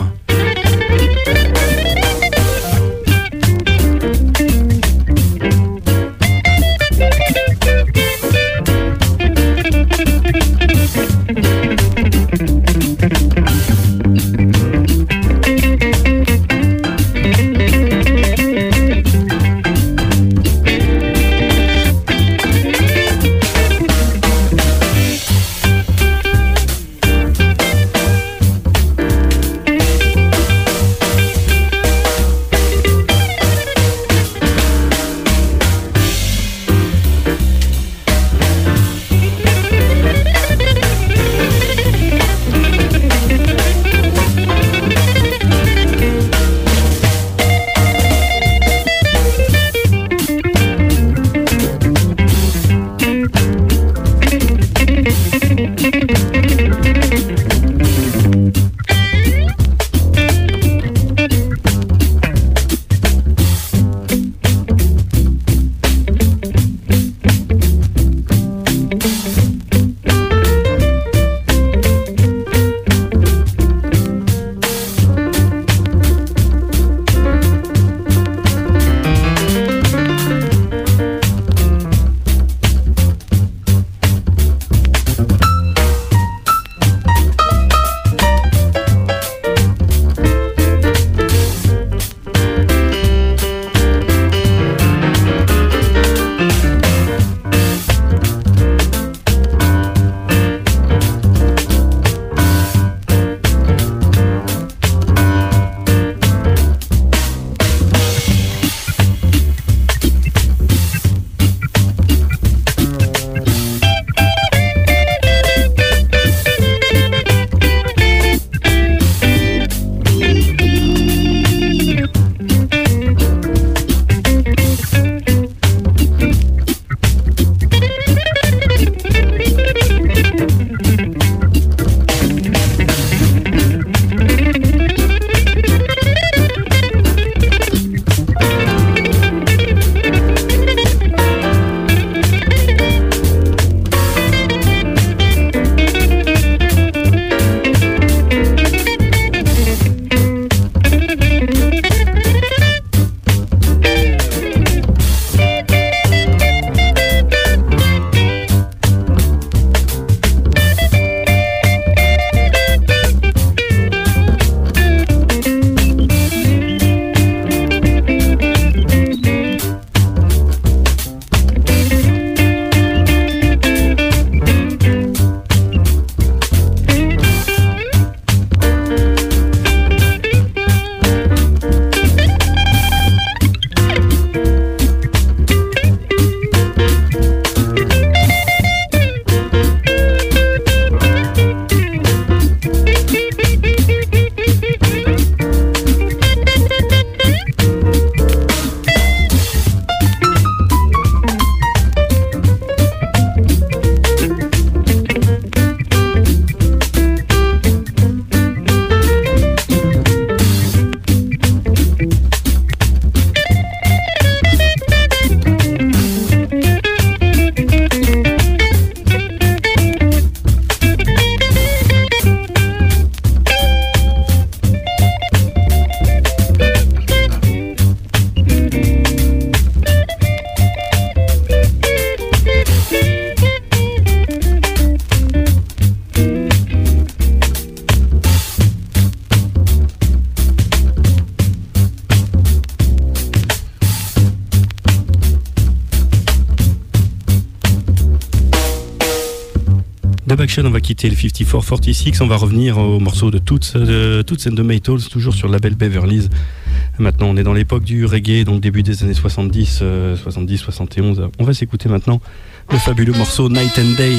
Dub Action, on va quitter le cinquante-quatre quarante-six, on va revenir au morceau de Toots, de Toots and the Maytals, toujours sur le label Beverly's. Maintenant, on est dans l'époque du reggae, donc début des années soixante-dix, euh, soixante-dix, soixante et onze. On va s'écouter maintenant le fabuleux morceau Night and Day.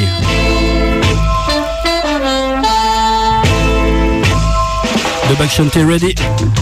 Dub Action, t'es ready?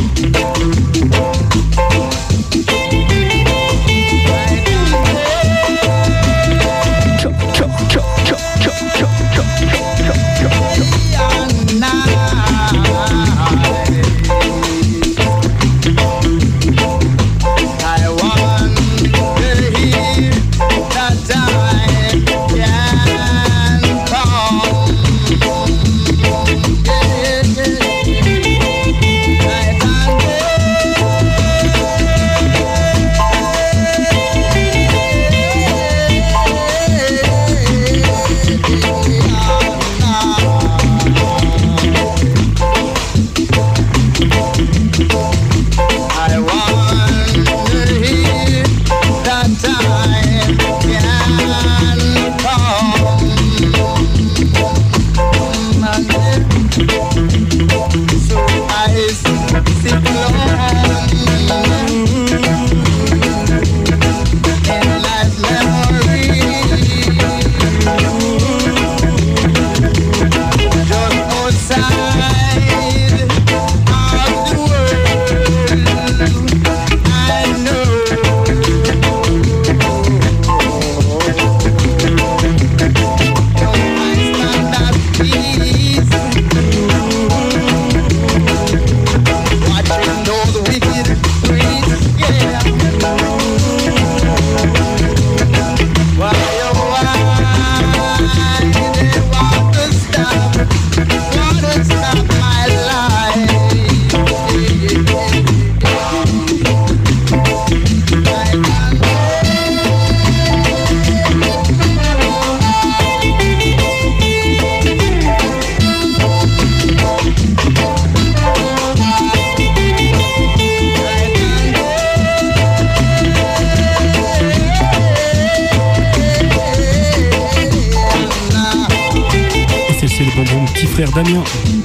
Frère Damien.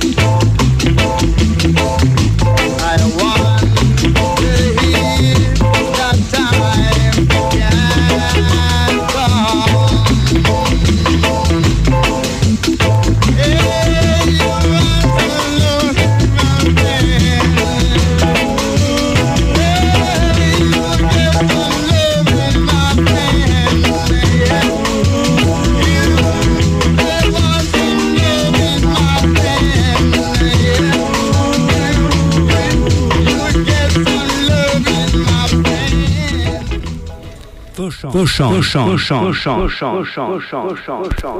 Pochant, pochant, pochant, pochant, pochant, pochant, pochant, pochant,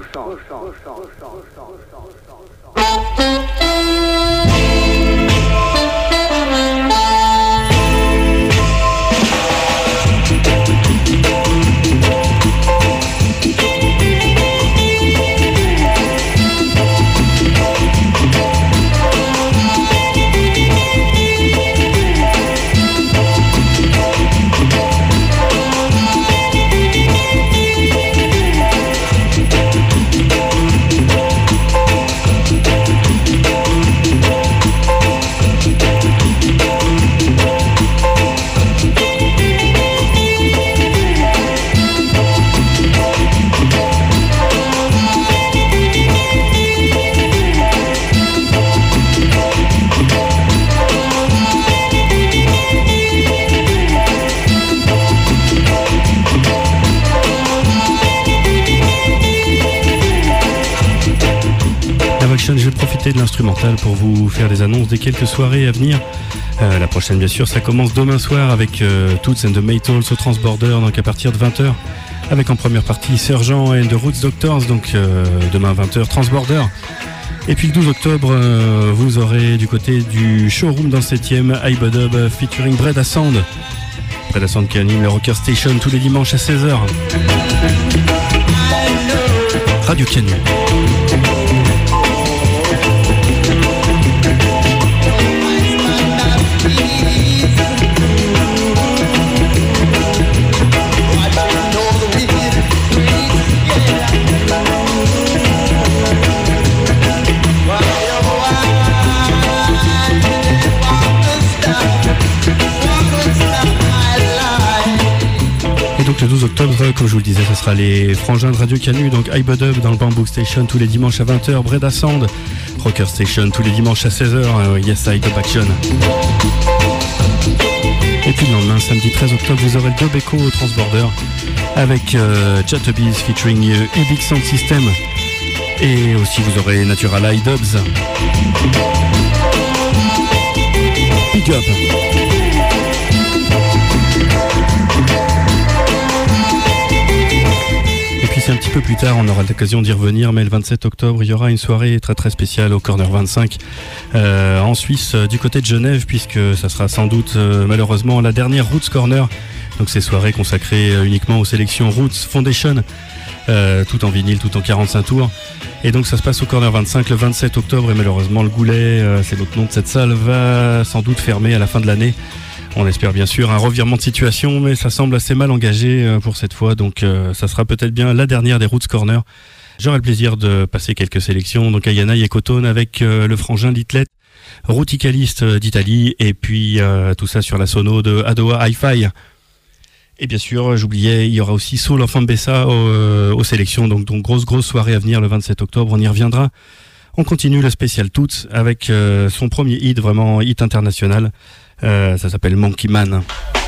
Je vais profiter de l'instrumental pour vous faire des annonces des quelques soirées à venir. Euh, la prochaine, bien sûr, ça commence demain soir avec euh, Toots and the Maytals au Transborder, donc à partir de vingt heures, avec en première partie Sergent and the Roots Doctors, donc euh, demain vingt heures, Transborder. Et puis le douze octobre, euh, vous aurez du côté du showroom dans le septième, Ibodub featuring Breda Sound. Breda Sound qui anime le Rocker Station tous les dimanches à seize heures. Radio Canu. Et donc le douze octobre, comme je vous le disais, ce sera les frangins de Radio Canu, donc iBudub dans le Bamboo Station tous les dimanches à vingt heures, Breda Sound, Rocker Station tous les dimanches à seize heures, euh, Yes I Dub Action. Et puis le lendemain, samedi treize octobre, vous aurez le Dub Echo au Transborder avec euh, Chatterbees featuring euh, Ubix Sound System. Et aussi vous aurez Natural Eye Dubs. Big up. Et puis c'est un petit peu plus tard, on aura l'occasion d'y revenir, mais le vingt-sept octobre, il y aura une soirée très très spéciale au Corner vingt-cinq euh, en Suisse, du côté de Genève, puisque ça sera sans doute euh, malheureusement la dernière Roots Corner. Donc ces soirées consacrées euh, uniquement aux sélections Roots Foundation, euh, tout en vinyle, tout en quarante-cinq tours. Et donc ça se passe au Corner vingt-cinq le vingt-sept octobre, et malheureusement le Goulet, euh, c'est l'autre nom de cette salle, va sans doute fermer à la fin de l'année. On espère bien sûr un revirement de situation, mais ça semble assez mal engagé euh, pour cette fois, donc euh, ça sera peut-être bien la dernière des Roots Corner. J'aurai le plaisir de passer quelques sélections, donc Ayana et Cotone avec euh, le frangin Litlet, Routicaliste d'Italie, et puis euh, tout ça sur la sono de Adoa Hi-Fi. Et bien sûr, j'oubliais, il y aura aussi Soul of Mbessa aux, aux sélections, donc, donc grosse grosse soirée à venir le vingt-sept octobre, on y reviendra. On continue le spécial Toots avec euh, son premier hit, vraiment hit international, euh, ça s'appelle Monkey Man.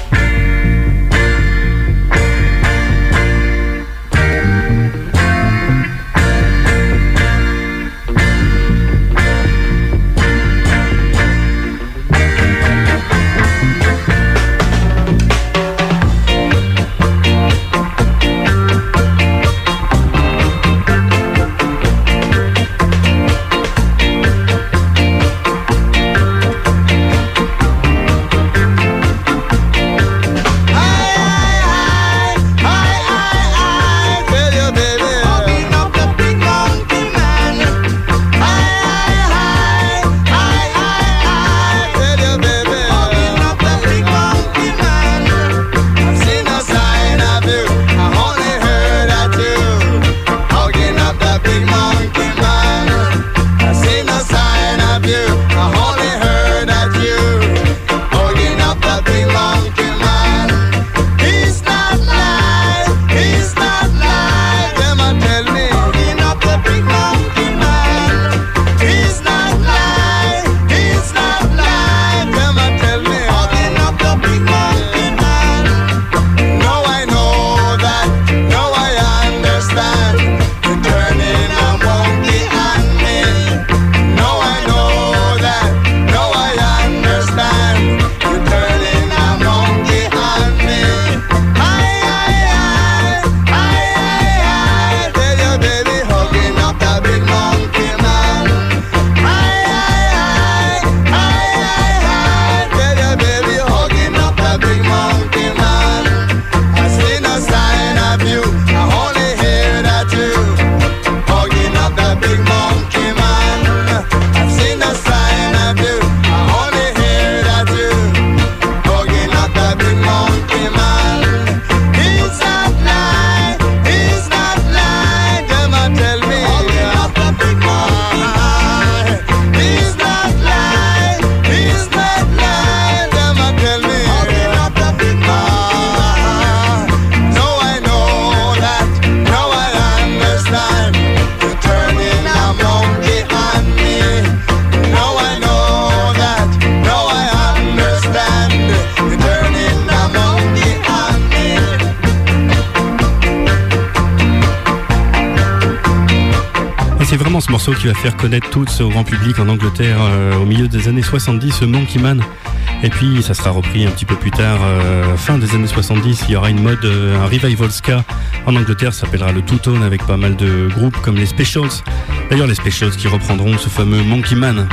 Ce morceau qui va faire connaître Toots au grand public en Angleterre euh, au milieu des années soixante-dix, ce Monkey Man. Et puis ça sera repris un petit peu plus tard, euh, fin des années soixante-dix, il y aura une mode, euh, un revival ska en Angleterre, ça s'appellera le Two Tone avec pas mal de groupes comme les Specials. D'ailleurs les Specials qui reprendront ce fameux Monkey Man.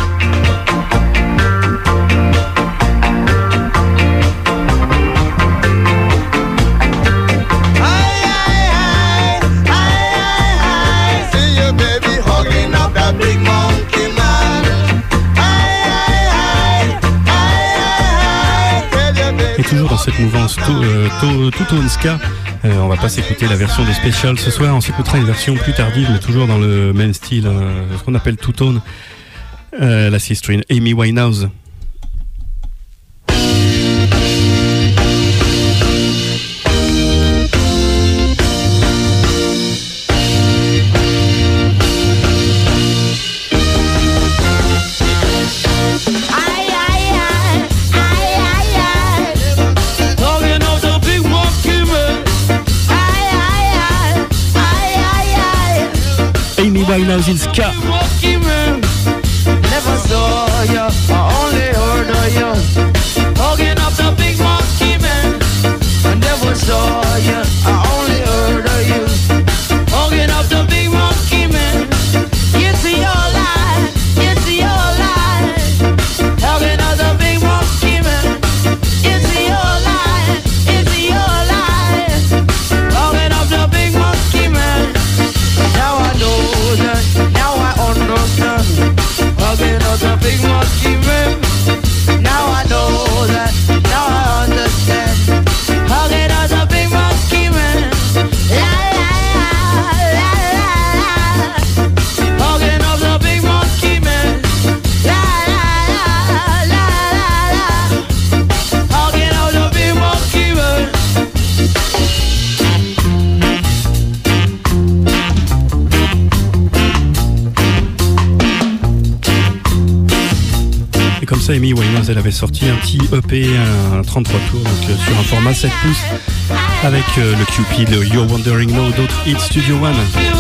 Et toujours dans cette mouvance Two-Tone ska, euh, on va pas s'écouter la version des Specials ce soir, on s'écoutera une version plus tardive mais toujours dans le même style, euh, ce qu'on appelle Two-Tone, euh, la sister Amy Winehouse. Brazil Ska. Never saw you, I only heard of you. Hugging up the big monkey man. I never saw you, I only heard of you. Hugging up the big monkey man. It's your life, it's your life. Hugging up the big monkey man. It's your life, it's your life. Hugging up the big monkey man. Now I know that, now I understand. Hugging up the big monkey man. Now I know that, now I understand. Hugging up the big monkey man. La la la la la. Hugging up the big monkey man. La la la la la. Hugging up the big monkey man. Et comme ça, Amy Winehouse, elle avait sorti un petit E P, un trente-trois tours, donc euh, sur un format sept pouces, avec euh, le Cupid, le You're Wondering Now, d'autres hits Studio One.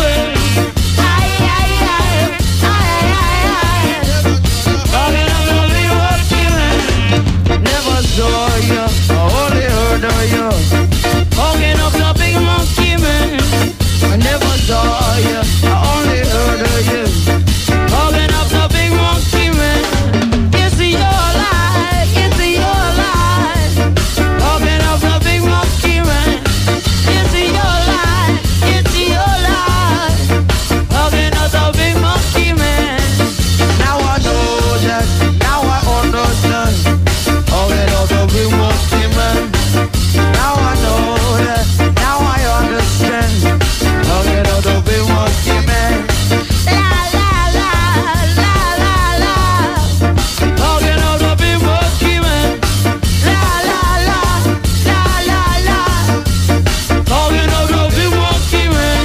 Never saw you, I only heard of you. Hugging up the big monkey man. I never saw you, I only heard of you. Hugging up the big monkey man. It's your life, it's your life. Hugging up the big monkey man. It's your life, it's your life. Hugging up the big monkey man. Now I know that, now I understand. Hugging up the big monkey man. Now I know that, now I understand. Hugging up the big monkey man. La la la la la la. Hugging up the big monkey man. La la la la la la. Hugging up the big monkey man.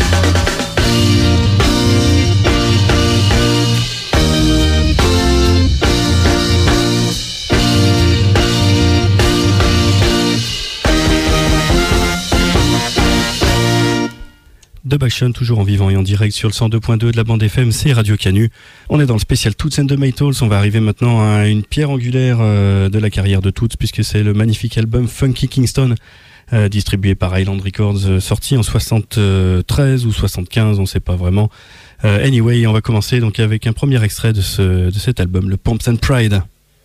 Dub Action, toujours en vivant et en direct sur le cent deux point deux de la bande F M, c'est Radio Canu. On est dans le spécial Toots and the Maytals. On va arriver maintenant à une pierre angulaire euh, de la carrière de Toots, puisque c'est le magnifique album Funky Kingston, euh, distribué par Island Records, euh, sorti en soixante-treize ou soixante-quinze, on ne sait pas vraiment. Euh, anyway, on va commencer donc avec un premier extrait de, ce, de cet album, le Pomps and Pride.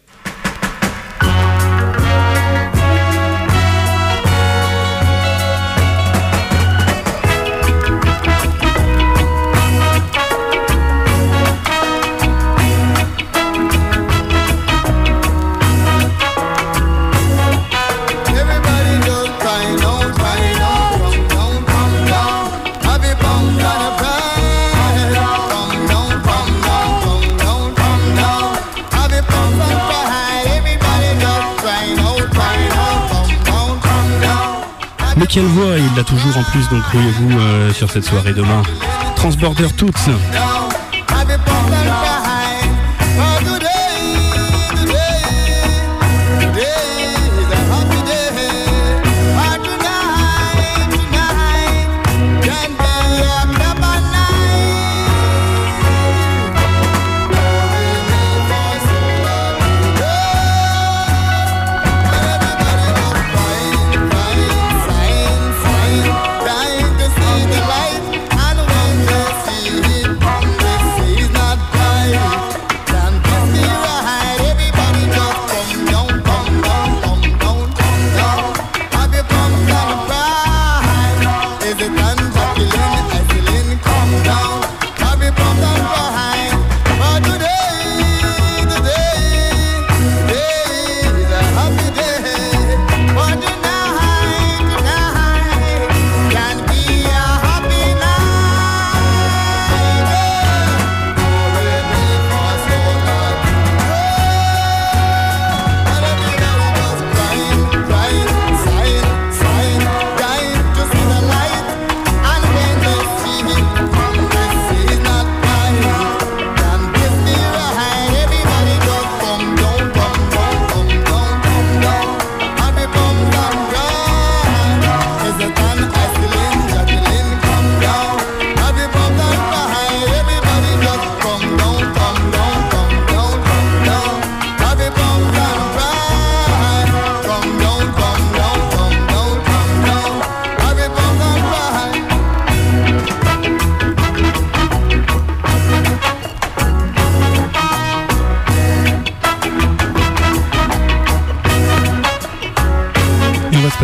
Everybody just crying out, crying out, come down, come down. Have it bump and a pride. Come down, come down, come down, come down. Have it bump and pride. Everybody just crying out, crying out, come down, come down. Mais quelle voix, il l'a toujours en plus, donc grouillez-vous euh, sur cette soirée demain. Transborder Toots. Down. Have it bump and pride. Oh, today, today, today is a happy day. Oh, tonight, tonight can be a proper night. Everybody just crying, crying, crying, crying, trying to see the light. And when they see it come, they say it's not bright.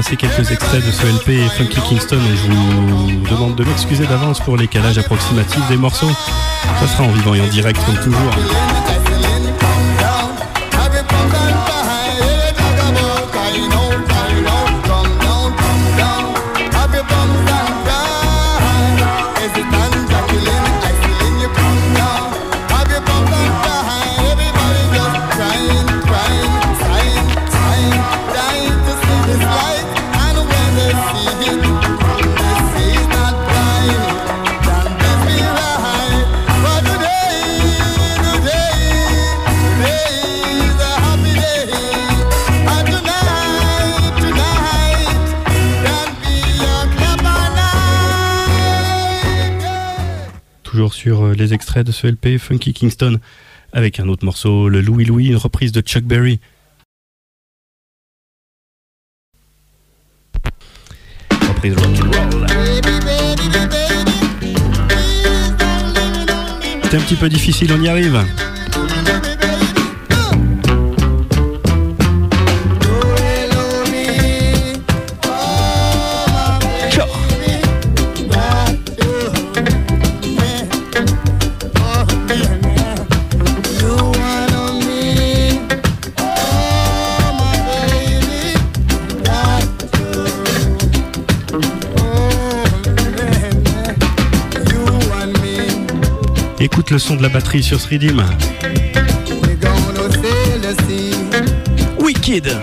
passer quelques extraits de ce L P Funky Kingston et je vous demande de m'excuser d'avance pour les calages approximatifs des morceaux. Ça sera en vivant et en direct comme toujours. Toujours sur les extraits de ce L P Funky Kingston avec un autre morceau, le Louie Louie, une reprise de Chuck Berry. Reprise rock'n'roll. C'est un petit peu difficile, on y arrive. Écoute le son de la batterie sur ce rythme. Wicked.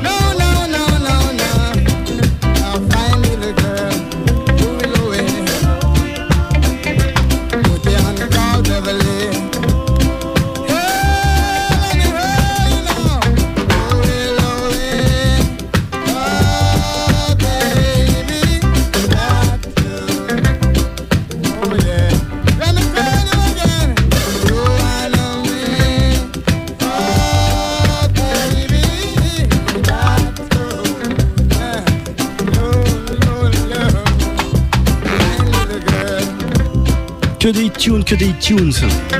Que des tunes, que des tunes.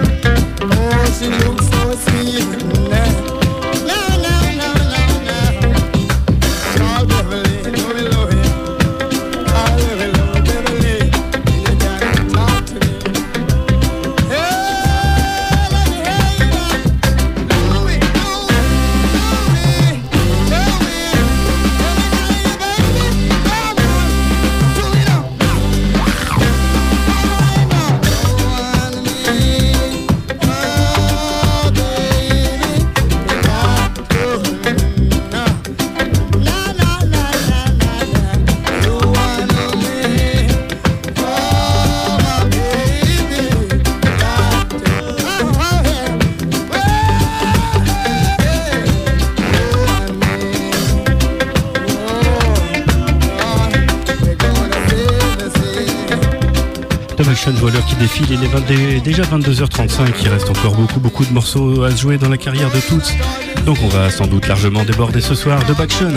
Voleur qui défile, il est vingt, déjà vingt-deux heures trente-cinq, il reste encore beaucoup beaucoup de morceaux à se jouer dans la carrière de Toots, donc on va sans doute largement déborder ce soir de Baction.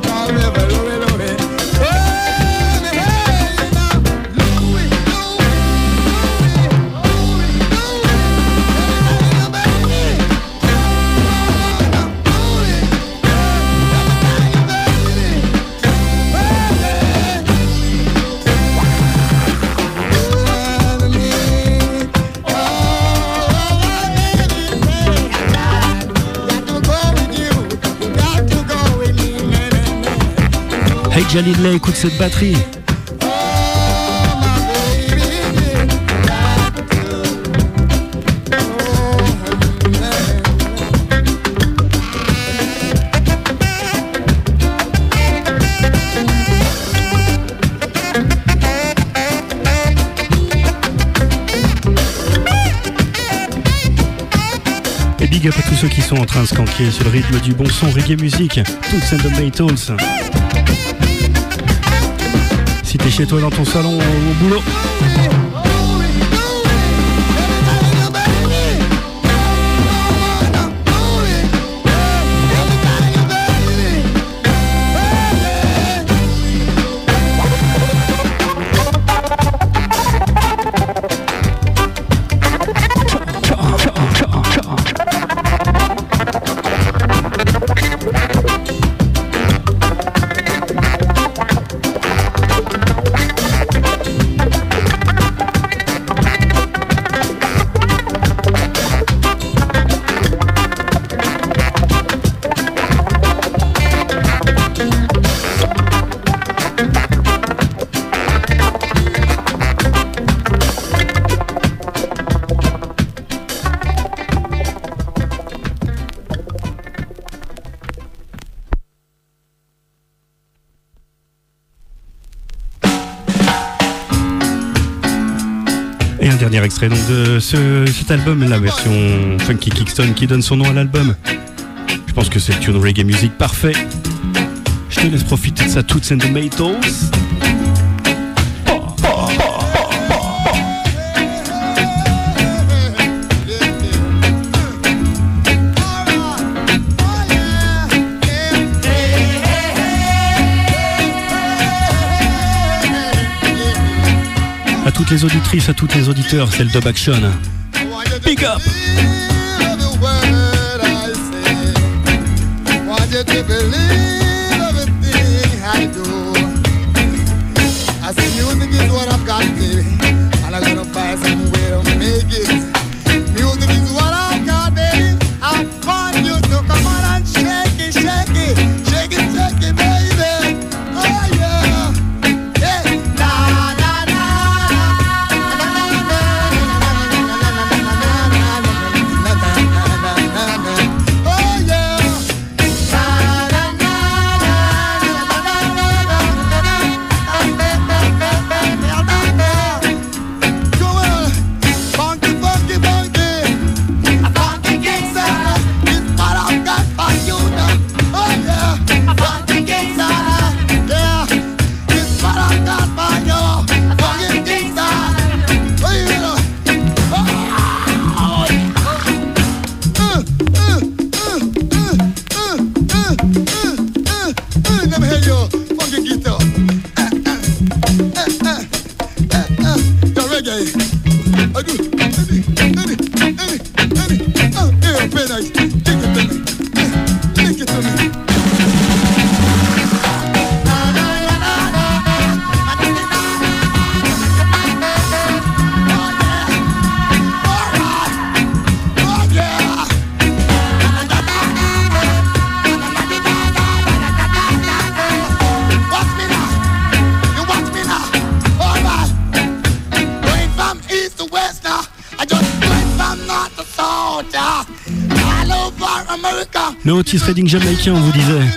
Hey Jalil, écoute cette batterie. Et big up à tous ceux qui sont en train de se canquer sur le rythme du bon son reggae music. Toots and the Maytals. Si t'es chez toi dans ton salon ou au boulot. Dernier extrait donc de ce, cet album, la version Funky Kingston qui donne son nom à l'album. Je pense que c'est le tune reggae music parfait. Je te laisse profiter de ça, Toots and the Maytals. À toutes les auditrices, à toutes les auditeurs, c'est le Dub Action. Big up! Le Otis Redding jamaïcain, on vous disait.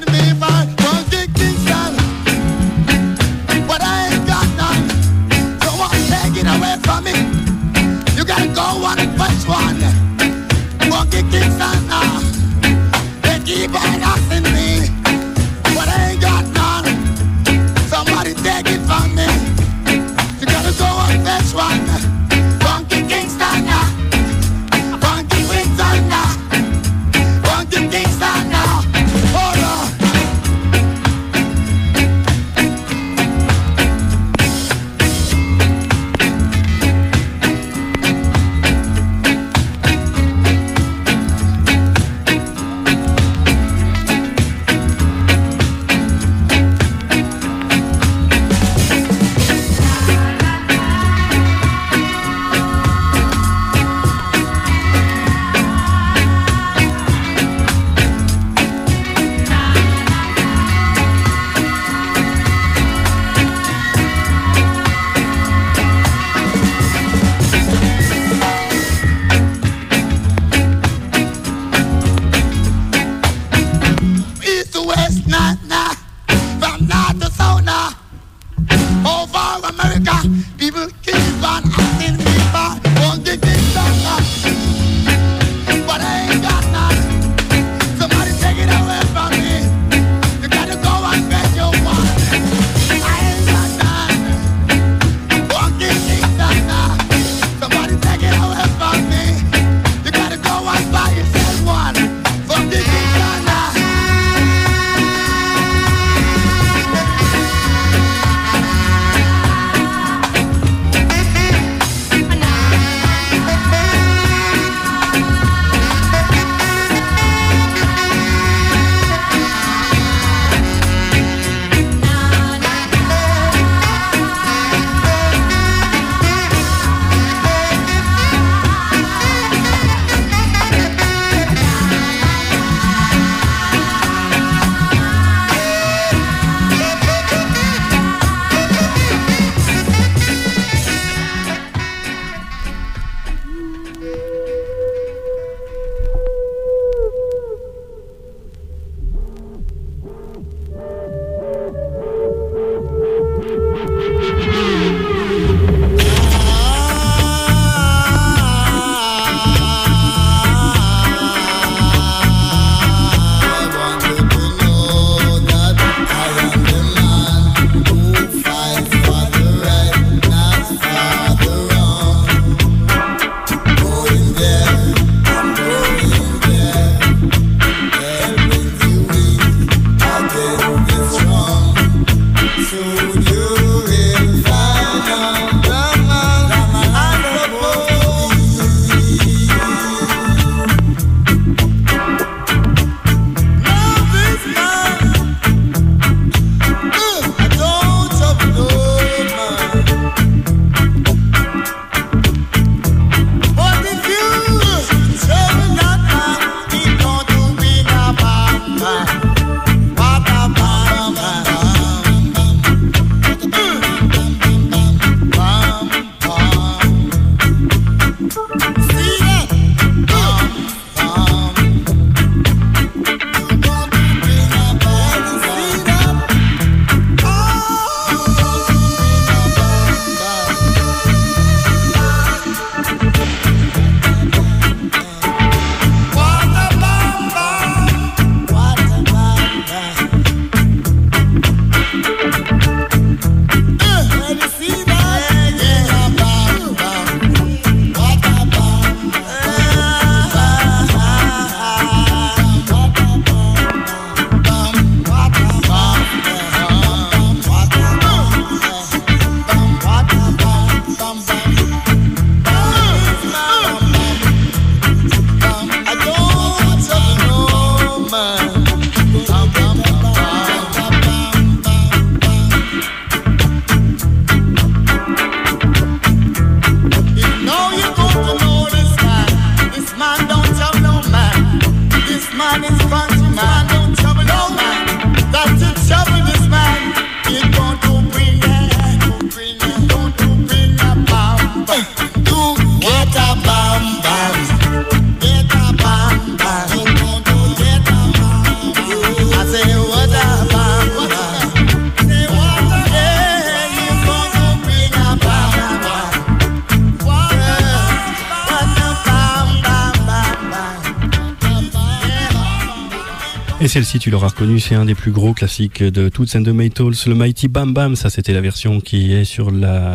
Et celle-ci, tu l'auras reconnue, c'est un des plus gros classiques de Toots and the Maytals, le Mighty Bam Bam. Ça, c'était la version qui est sur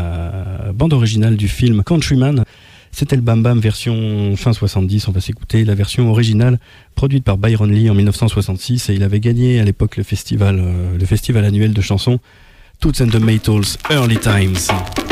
la bande originale du film Countryman. C'était le Bam Bam version fin soixante-dix. On va s'écouter la version originale produite par Byron Lee en mille neuf cent soixante-six, et il avait gagné à l'époque le festival, euh, le festival annuel de chansons Toots and the Maytals Early Times.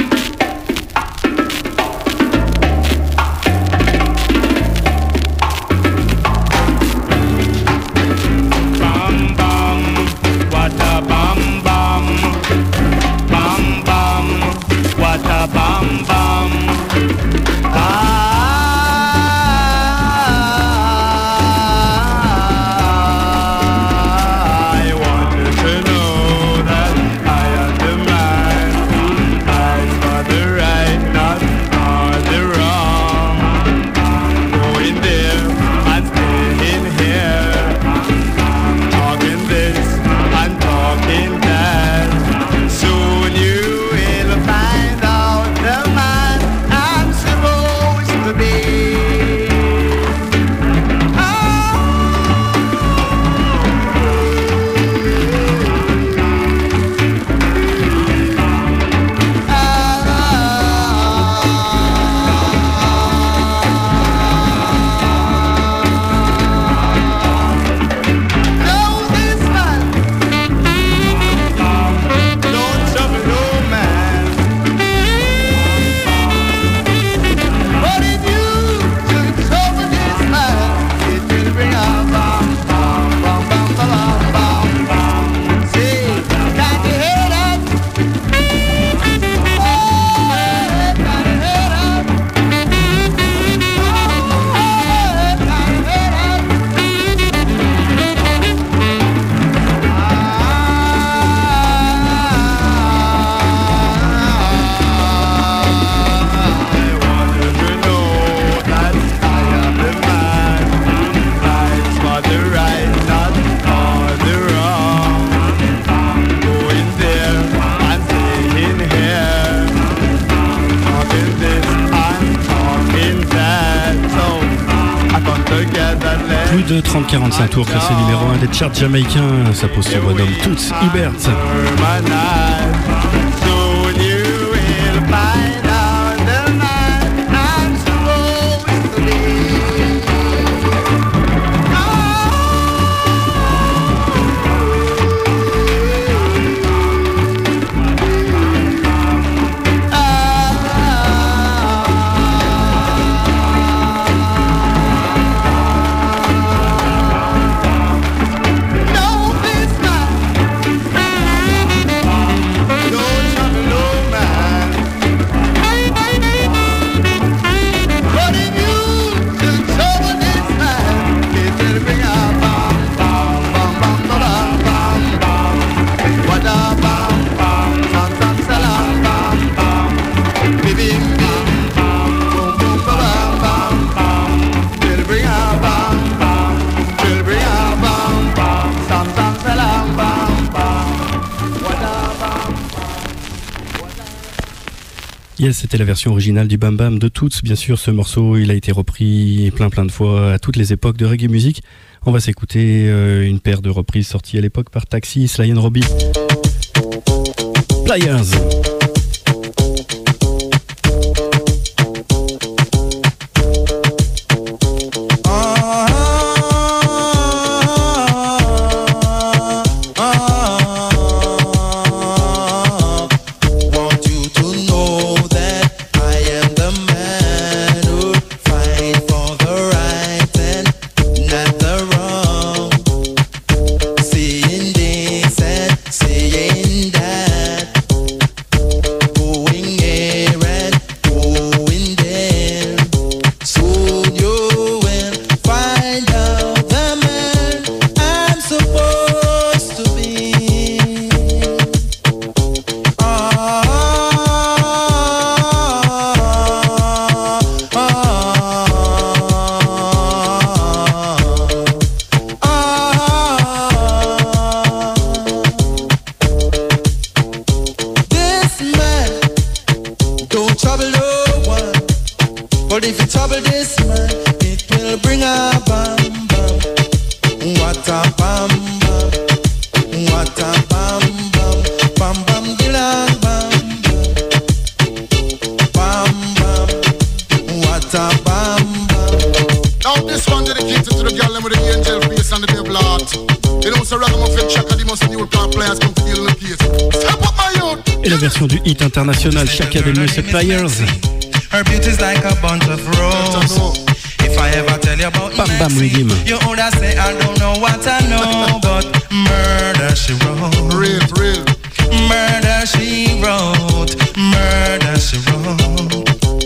Plus de trente quarante-cinq tours classé numéro un des charts jamaïcains. Ça pose sur bonhomme Toots Hibbert. Yes, c'était la version originale du Bam Bam de Toots. Bien sûr, ce morceau, il a été repris plein plein de fois à toutes les époques de reggae music. On va s'écouter euh, une paire de reprises sorties à l'époque par Taxi, Sly and Robbie. Pliers. Et la version du hit international Chaka Demus et Pliers. Her beauty's like a bunch of roses. If I ever tell you about Bam Bam Rhythm. You would say I don't know what I know, but murder she wrote. Real, real. Murder she wrote. Murder she wrote.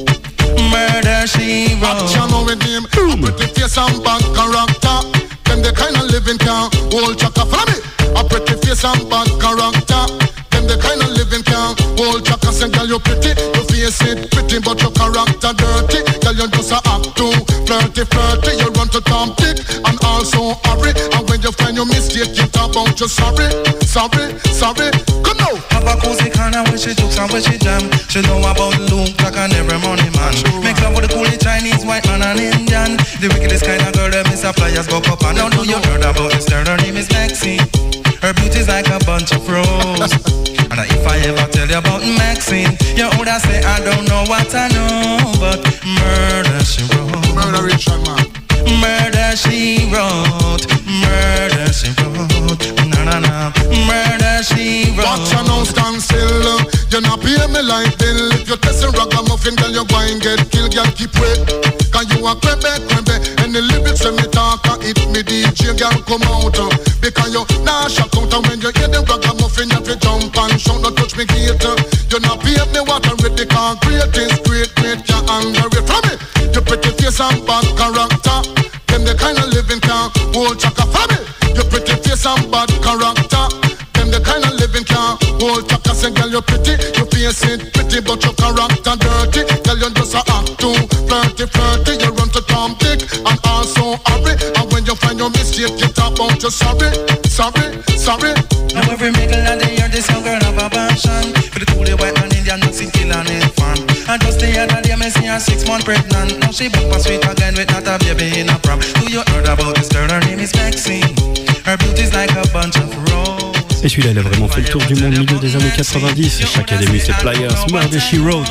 Murder she wrote. Action with him. A pretty face and bad character. Them the kind of living can hold Chaka. Follow me. A pretty face and bad character. Them the kind of living can hold Chaka. Say girl you pretty, you face it pretty, but your character dirty. Girl you just a act too flirty, flirty. You run to Tom Dick and also hurry. And when you find your mistake, you talk about you sorry, sorry, sorry. Come now. Have a cozy corner where she jokes and where she jam. She know about Luke Jack and every money man. Make love with the coolie Chinese, white man and Indian. The wickedest kind of girl that Miss Pliers buck up and now do you heard about this girl? Her name is Maxine. Her beauty's like a bunch of roses. And if I ever tell you about Maxine, you would say I don't know what I know, but murder she wrote. Murder Richard man. Murder she wrote. Murder she wrote. Na na na. Murder she wrote. Watch you now stand still. You not pay me like bill. If you test a ragamuffin, girl you go and get killed. Girl keep wait. Cause you a crebe, crebe. And the lyrics when me talk and hit me D J, girl come out. Because you nah shock out. And when you hear the ragamuffin, you have to jump and shout. Don't touch me gate. You not pay me what I read. The car great is great, great. You angry from me. You pretty face and bad character. Them the kind of living can hold Chaka for me. You pretty face and bad character. Them the kind of living can hold Chaka. Say girl you pretty, you face it pretty, but your character dirty. Girl you just a act too flirty, flirty. You run to Tom Dick and also hurry. And when you find your mistake, you talk about you sorry, sorry, sorry. Now every middle of the year, this young girl have a passion for the coolie white man Indian, Mexican, kill and infant. And just the other day, me see her six months pregnant. Now she back for sweet again with not a baby in a prom. Do you heard about this girl? Her name is Maxine. Her beauty's like a bunch of roses. Et celui-là, il a vraiment fait le tour du monde milieu des années quatre-vingt-dix. Chaka Demus et Pliers, Murder She Wrote.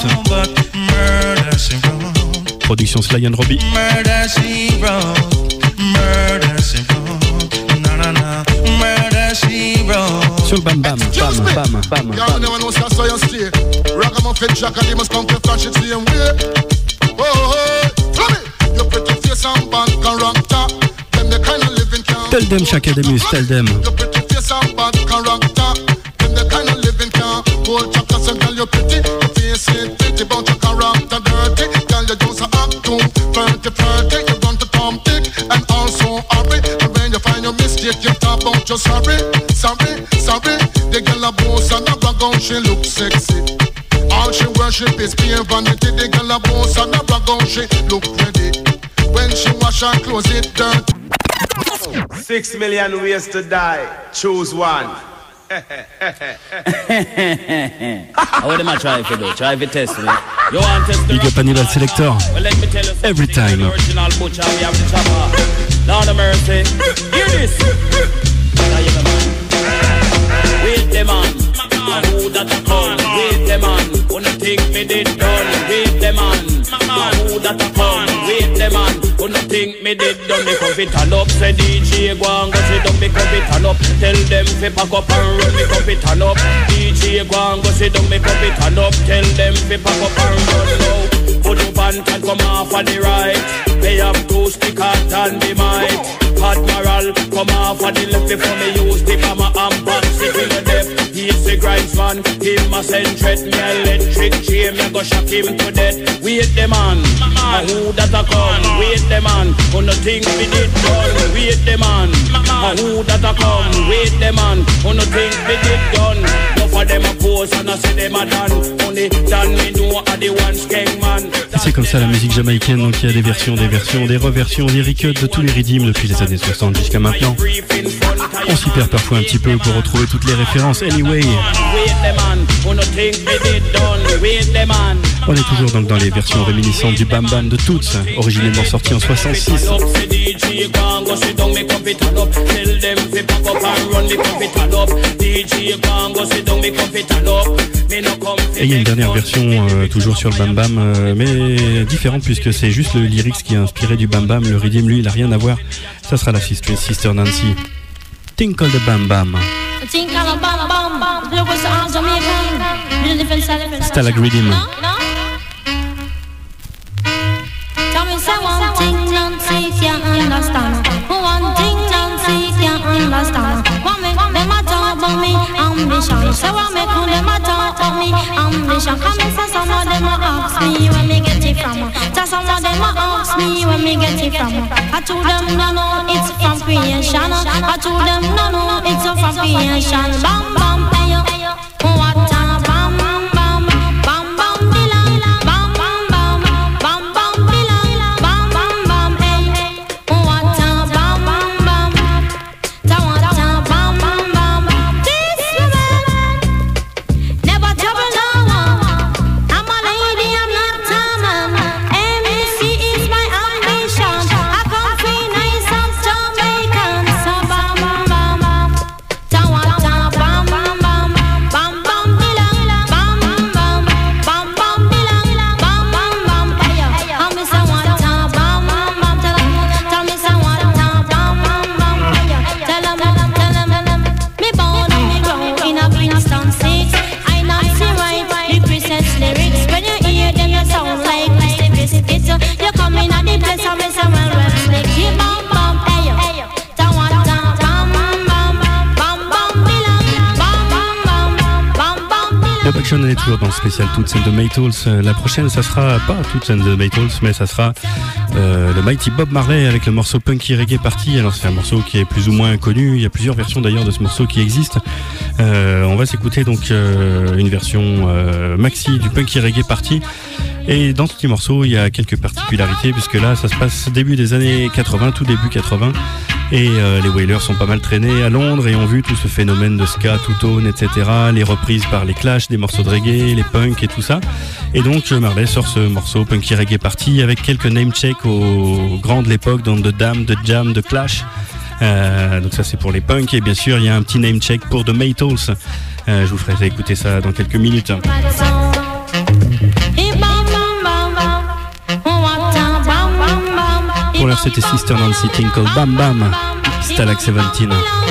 Production Sly and Robbie. Murder She Wrote. Murder She Wrote. Na na na. Murder She Wrote. Sur le bam bam, bam bam bam bam. Y'all never know that's how you stay. Ragamuffin Chaka Demus come to flash it same way. Oh, oh, tell me. You pretty face and bad character. Them the kind of living can. Tell them Chaka Demus, tell them. You pretty face and bad character. Them the kind of living can hold Chaka. Say girl you pretty, you face it pretty, but your character dirty. Girl you just a act too flirty, flirty. You run to Tom Dick and also hurry. And when you find your mistake, you talk about your sorry, sorry, sorry. The girl a boss and a brag out, she look sexy. All she worship is pure vanity. The girl a boss and a brag out, she look ready. When she wash her clothes, it dirt. Six million ways to die. Choose one. What am I trying to do? Try to test me. Big up Hannibal Selector. Every time. Lord of mercy, hear this. Wait the man, and who that a come? Wait the man, who no think me did done? Wait the man, and who that a come? Wait the man, who no think me did done? Me come fit turn up, say D J go and go sit down. Me come fit turn up, tell them fi pack up and run. Me come fit turn up, D J go and go sit down. Me come fit turn up, tell them fi pack up and run now. Put up and can come off on the right. They have two stick hard and the mic. Admiral, come off on the left before me use the hammer and back. Sit in the depth, he's the grindsman. Him a send threat, me electric chain. Me go shock him to death. Wait the man, and who that a come? Wait the man, who no think me did done? Wait the man, and who that a come? Wait the man, who no think me did done? No for them a pose and I say them a done. Only done me know a the one skeng man. C'est comme ça la musique jamaïcaine, donc il y a des versions, des versions, des reversions, des recuts de tous les rythmes depuis les années soixante jusqu'à maintenant. On s'y perd parfois un petit peu pour retrouver toutes les références. Anyway, on est toujours donc dans les versions réminiscentes du Bam Bam de Toots, originellement sorti en soixante-six. Et il y a une dernière version euh, toujours sur le Bam Bam, euh, mais différente puisque c'est juste le lyrics qui est inspiré du Bam Bam. Le rhythm, lui, il n'a rien à voir. Ça sera la Sister, Sister Nancy. Tinkle the Bam Bam. Stalag Rhythm. Tell me say one thing Nancy can't understand. One thing Nancy can't understand. What make them a talk about me ambition? Say what make them a talk about me ambition? Come and say some of them a ask me where me get it from. Tell some of them a ask me where me get it from. I told them no no it's from creation. I told them no no it's from creation. Bam bam hey yo, what a bam bam bam bam bam bilang bam bam bam bam bam bilang bam bam bam hey what a bam bam bam ta what a bam bam bam. This woman never trouble no one. I'm a lady, I'm not a man. M C is my ambition. I come free nice and Jamaican. So bam bam bam ta what a bam bam bam bam bam bilang bam bam bam bam bam bilang bam bam bam hey yo. I miss a what a bam bam bam. Tell 'em, tell me say what a bam bam bam hey yo. Tell 'em, tell 'em, me born and me grow in a Kingston six. I not see right the Christmas lyrics. When you hear them you sound like Christy Biscuits. You come in at the place and me say well well slick. Keep bam bam hey yo. Ta what a bam bam bam bam bilang bam bam bam bam bam bilang. La Baction est toujours dans le spécial Toots and the Maytals. La prochaine, ça sera pas Toots and the Maytals, mais ça sera euh, le Mighty Bob Marley avec le morceau Punky Reggae Party. Alors c'est un morceau qui est plus ou moins connu. Il y a plusieurs versions d'ailleurs de ce morceau qui existent. Euh, on va s'écouter donc euh, une version euh, maxi du Punky Reggae Party. Et dans ce petit morceau, il y a quelques particularités puisque là, ça se passe début des années quatre-vingts, tout début quatre-vingts. Et euh, les Wailers sont pas mal traînés à Londres et ont vu tout ce phénomène de ska, two-tone, et cetera. Les reprises par les Clash, des morceaux de reggae, les punks et tout ça. Et donc Marley sort ce morceau Punky Reggae Party avec quelques name-checks aux grands de l'époque, dans The Damned, The Jam, The Clash. Euh, donc ça c'est pour les punks et bien sûr il y a un petit name-check pour The Maytals. Euh, je vous ferai écouter ça dans quelques minutes. Pour l'heure c'était Sister Nancy Tinkle Bam Bam, Stalag dix-sept.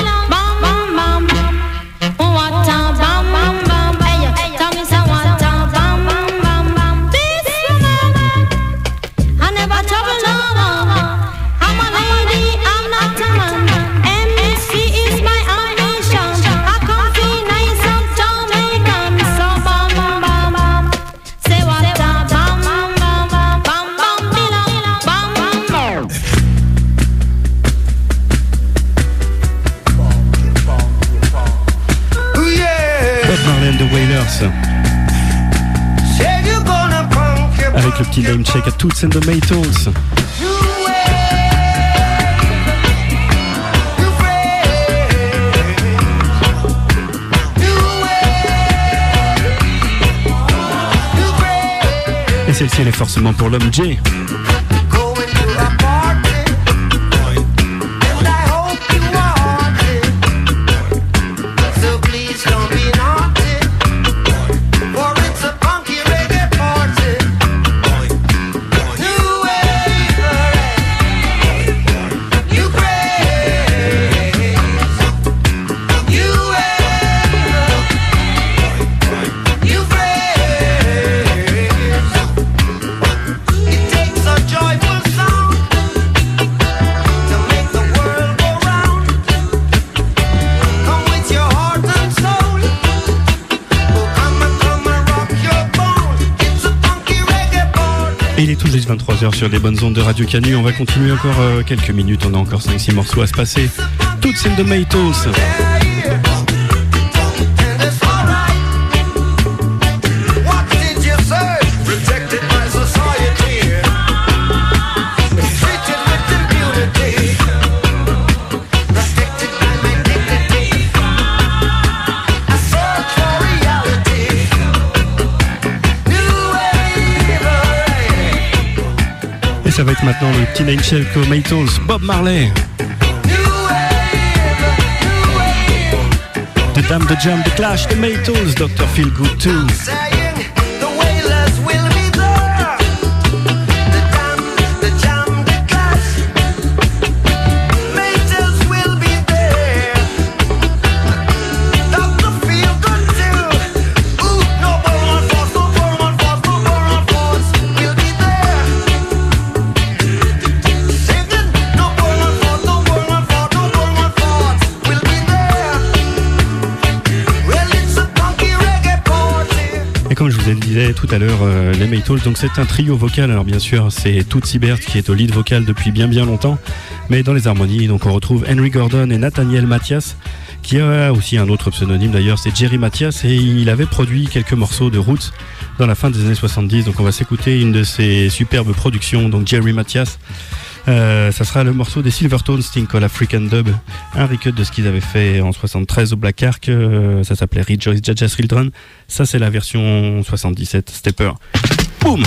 Avec le petit name check à Toots and the Maytals. Et celle-ci, elle est forcément pour l'homme Jay. Il est tout juste vingt-trois heures sur les bonnes ondes de Radio Canu. On va continuer encore euh, quelques minutes. On a encore cinq six morceaux à se passer. Toutes celles de Maytos. Ça va être maintenant le Teenage Shelco Maytos, Bob Marley. The Dam, The Jam, The Clash, The Maytos, doctor Feelgood two. Comme je vous le disais tout à l'heure, euh, les Maytos, donc c'est un trio vocal. Alors bien sûr, c'est Tootsie Bert qui est au lead vocal depuis bien bien longtemps, mais dans les harmonies, donc on retrouve Henry Gordon et Nathaniel Mathias, qui a aussi un autre pseudonyme d'ailleurs, c'est Jerry Mathias, et il avait produit quelques morceaux de roots dans la fin des années soixante-dix. Donc on va s'écouter une de ses superbes productions, donc Jerry Mathias. Euh, ça sera le morceau des Silvertones, Think Call African Dub, un recut de ce qu'ils avaient fait en soixante-treize au Black Ark. Euh, ça s'appelait Rejoice Jaja Children. Ça c'est la version soixante-dix-sept Stepper. Boum.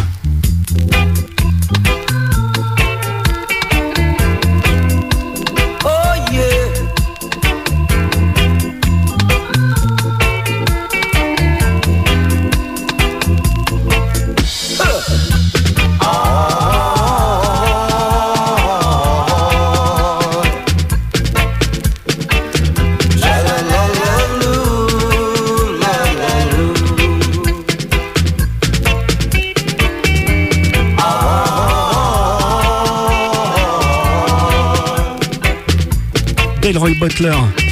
Delroy Butler,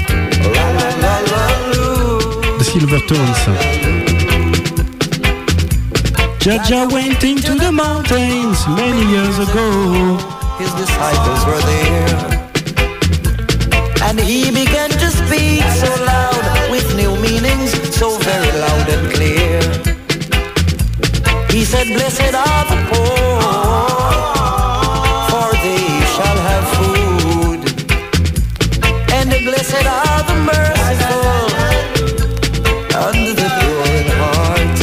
The Silvertones. Jaja went into the mountains many years ago. His disciples were there, and he began to speak so loud with new meanings, so very loud and clear. He said, "Blessed are the poor, for they shall have food. And blessed are the merciful, and the pure in heart.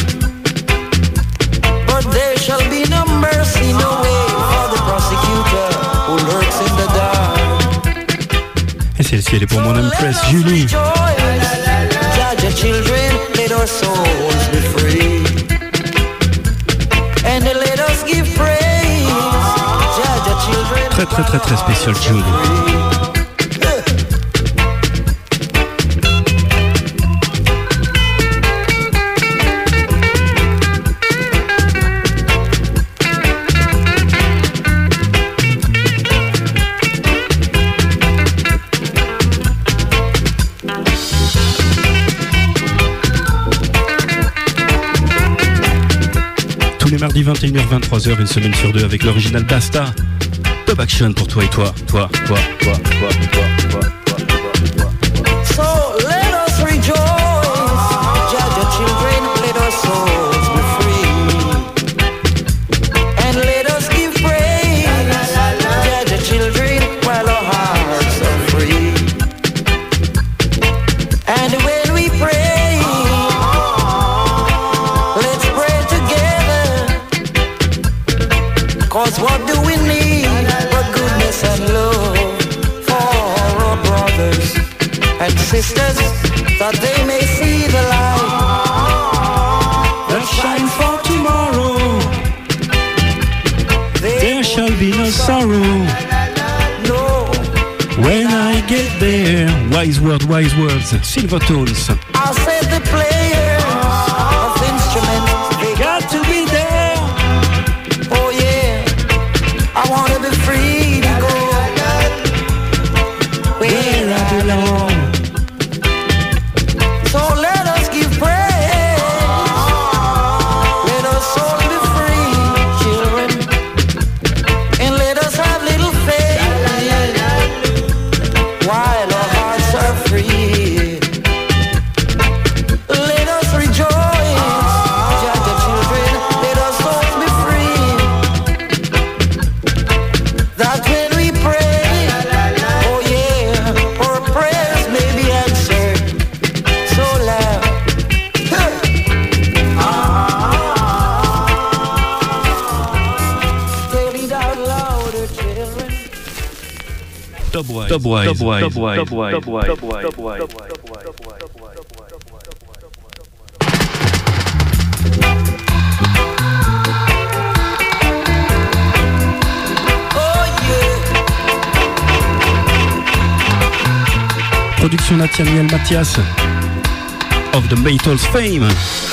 But there shall be no mercy, no way for the prosecutor who lurks in the dark." Et celle-ci, elle est pour mon Empress Julie. Jaja children, let our souls be free, and let us give praise. Jaja children, très très très très spécial Julie. Mardi vingt et une heures vingt-trois heures, une semaine sur deux avec l'original Basta. Dub Action pour toi et toi, toi, toi, toi, toi, toi, toi, toi, toi, toi. So let us rejoice, Jaja children, let our souls be free, and let us give praise, Jaja children, while our hearts are free. And when we pray, let's pray together, 'Cause what do we need but goodness and love for our brothers and sisters, that they may see the light that shines for tomorrow. There shall be no sorrow. No, When I get there. Wise word, wise words. Silvertones. I said the players of instruments, they got to be there. Oh yeah, I wanna be free to go where I belong. So let us give praise, let us all be free, children, and let us have little faith while our hearts are free. Let us rejoice, just the children, let us all be free. That when we pray, oh yeah, our prayers may be answered so loud. Tell it out louder, children. Dubwise. Dubwise. Dubwise. Dubwise. Dubwise. Dubwise. Oh yeah. Production Nathaniel Mathias of the Maytals fame.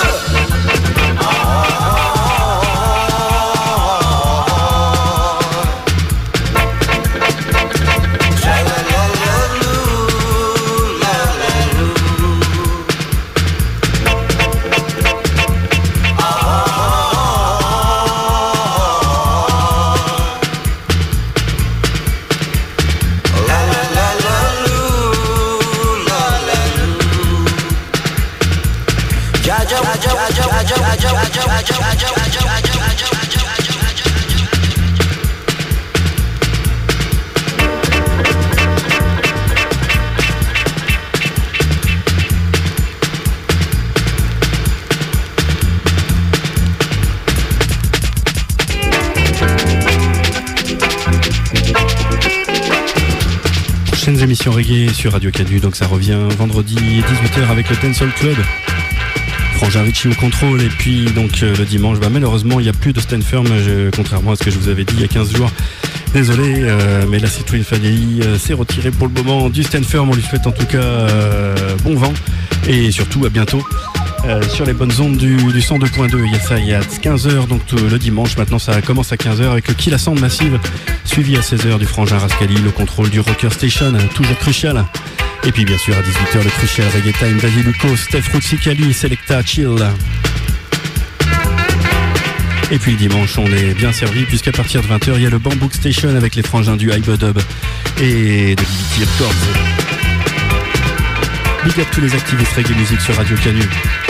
Prochaines émissions reggae sur Radio Canu, donc ça revient vendredi dix-huit heures avec le Dancehall Club. Frangin Richie au contrôle, et puis donc euh, le dimanche, bah, malheureusement il n'y a plus de stand firm, je, contrairement à ce que je vous avais dit il y a quinze jours. Désolé, euh, mais la Citroën Fadei euh, s'est retirée pour le moment du stand firm. On lui souhaite en tout cas euh, bon vent et surtout à bientôt euh, sur les bonnes ondes du, du cent deux point deux. Il y a ça, il y a quinze heures, donc tout, le dimanche. Maintenant ça commence à quinze heures avec le Kill la Sound Massive, suivi à seize heures du Frangin Rascali, le contrôle du Rocker Station, toujours crucial. Et puis bien sûr à dix-huit heures le crucial Reggae Time, David Luco, Steph Ruzzicali, Selecta Chill. Et puis le dimanche on est bien servi puisqu'à partir de vingt heures il y a le Bambook Station avec les frangins du Hyperdub et de B B T Records. Big up tous les activistes reggae music sur Radio Canu.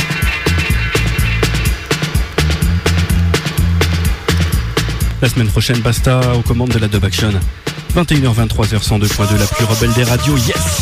La semaine prochaine, Basta aux commandes de la Dub Action. vingt et une heures vingt-trois heures, cent deux point deux, la plus rebelle des radios, yes!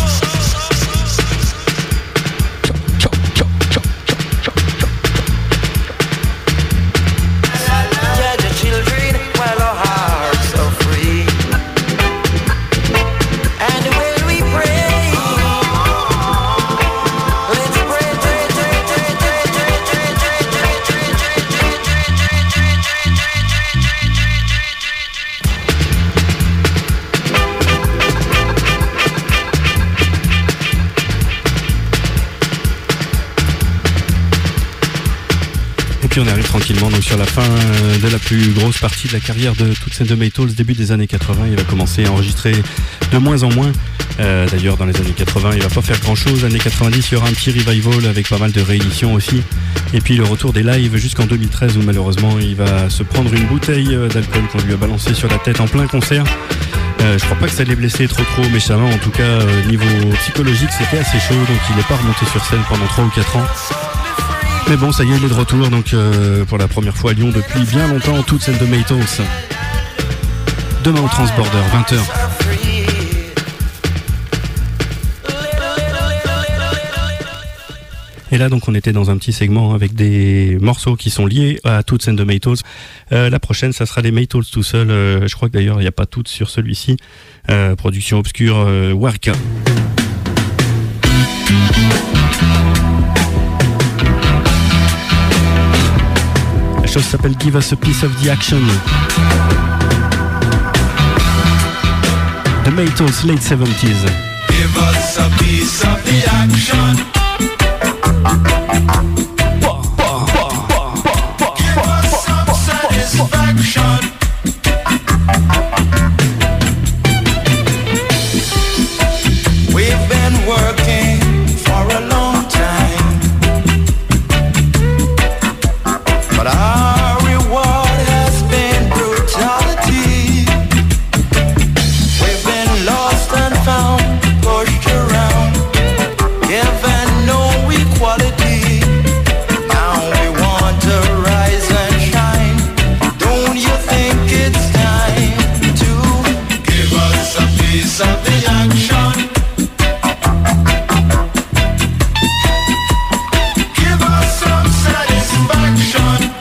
Puis on arrive tranquillement donc sur la fin de la plus grosse partie de la carrière de toutes ces deux Maytals, début des années quatre-vingts. Il va commencer à enregistrer de moins en moins. Euh, D'ailleurs dans les années quatre-vingts il va pas faire grand chose. Années quatre-vingt-dix il y aura un petit revival avec pas mal de rééditions aussi. Et puis le retour des lives jusqu'en deux mille treize où malheureusement il va se prendre une bouteille d'alcool qu'on lui a balancé sur la tête en plein concert. Euh, je crois pas que ça l'ait blessé trop trop méchamment. En tout cas euh, niveau psychologique c'était assez chaud, donc il n'est pas remonté sur scène pendant trois ou quatre ans. Mais bon, ça y est, il est de retour, donc euh, pour la première fois à Lyon depuis bien longtemps, toute scène de Maytals. Demain au Transborder, vingt heures. Et là, donc, on était dans un petit segment avec des morceaux qui sont liés à Toots and the Maytals. Euh, la prochaine, ça sera les Maytals tout seuls. Euh, je crois que d'ailleurs, il n'y a pas Toots sur celui-ci. Euh, production obscure, euh, Warika. La chose s'appelle Give Us a Piece of the Action. The Maytals, late seventies. Give us a piece of the action. Give us some satisfaction. We've been working for a long time, but our reward has been brutality. We've been lost and found, pushed around, given no equality. Now we want to rise and shine. Don't you think it's time to give us a piece of the action? Give us some satisfaction.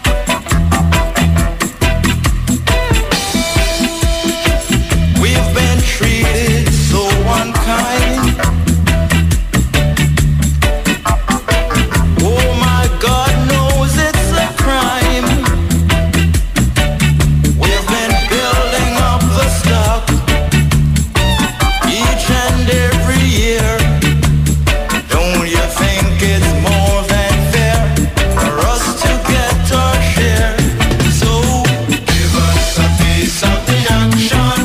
We've been treated so unkind. Oh my God knows it's a crime. We've been building up the stock each and every year. Don't you think it's more than fair for us to get our share? So give us a piece of the action.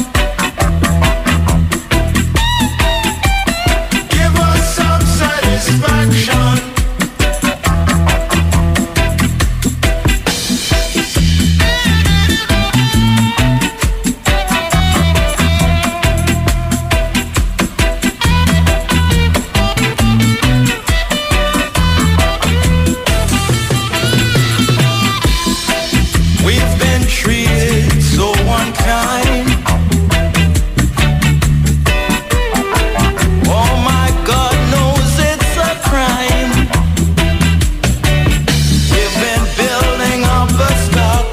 Give us some satisfaction. We've been treated so unkind. Oh my God knows it's a crime. We've been building up a stock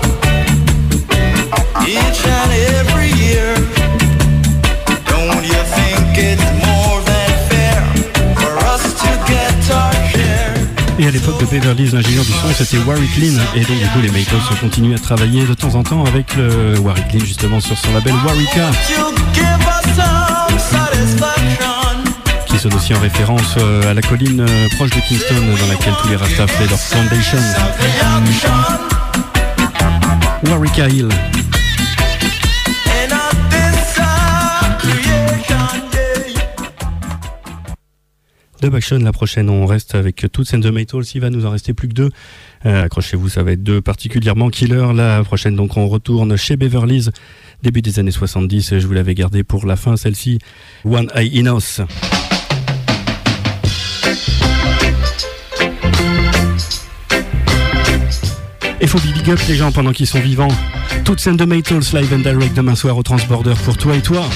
each and every year. Don't you think it's more than fair for us to get our share? Et à l'époque de Beverly Hills, l'ingénieur du son, c'était Warwick Lynn. Et donc, du coup, les Maytals ont continué à travailler de temps en temps avec le Warwick Lynn, justement, sur son label Warika, You give us some satisfaction. qui sonne aussi en référence euh, à la colline euh, proche de Kingston, dans laquelle tous les Rastas faisaient leur foundation. Warika Hill. And of this our creation, yeah. Dub Action, la prochaine, on reste avec Toots and the Maytals. Il va nous en rester plus que deux. Euh, accrochez-vous, ça va être deux particulièrement killers. La prochaine, donc, on retourne chez Beverly Hills, début des années soixante-dix. Je vous l'avais gardé pour la fin, celle-ci. One Eye Enos. Il faut big up les gens pendant qu'ils sont vivants. Toots and the Maytals, live and direct demain soir au Transborder pour toi et toi.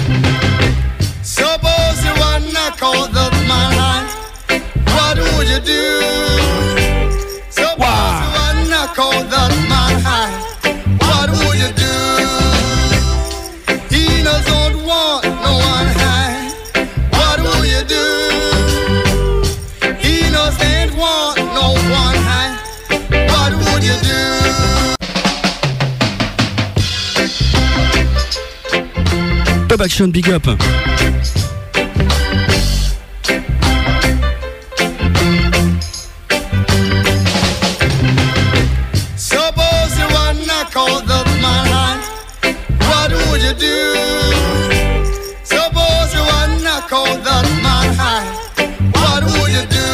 Suppose you wanna call the man, what would you do? Suppose you wanna call the man, what would you do? He doesn't want no one high, what would you do? He doesn't want no one high, what would you do? Dub Action, big up. Suppose you wanna call the man, what would you do? Suppose you wanna call the man, what would you do?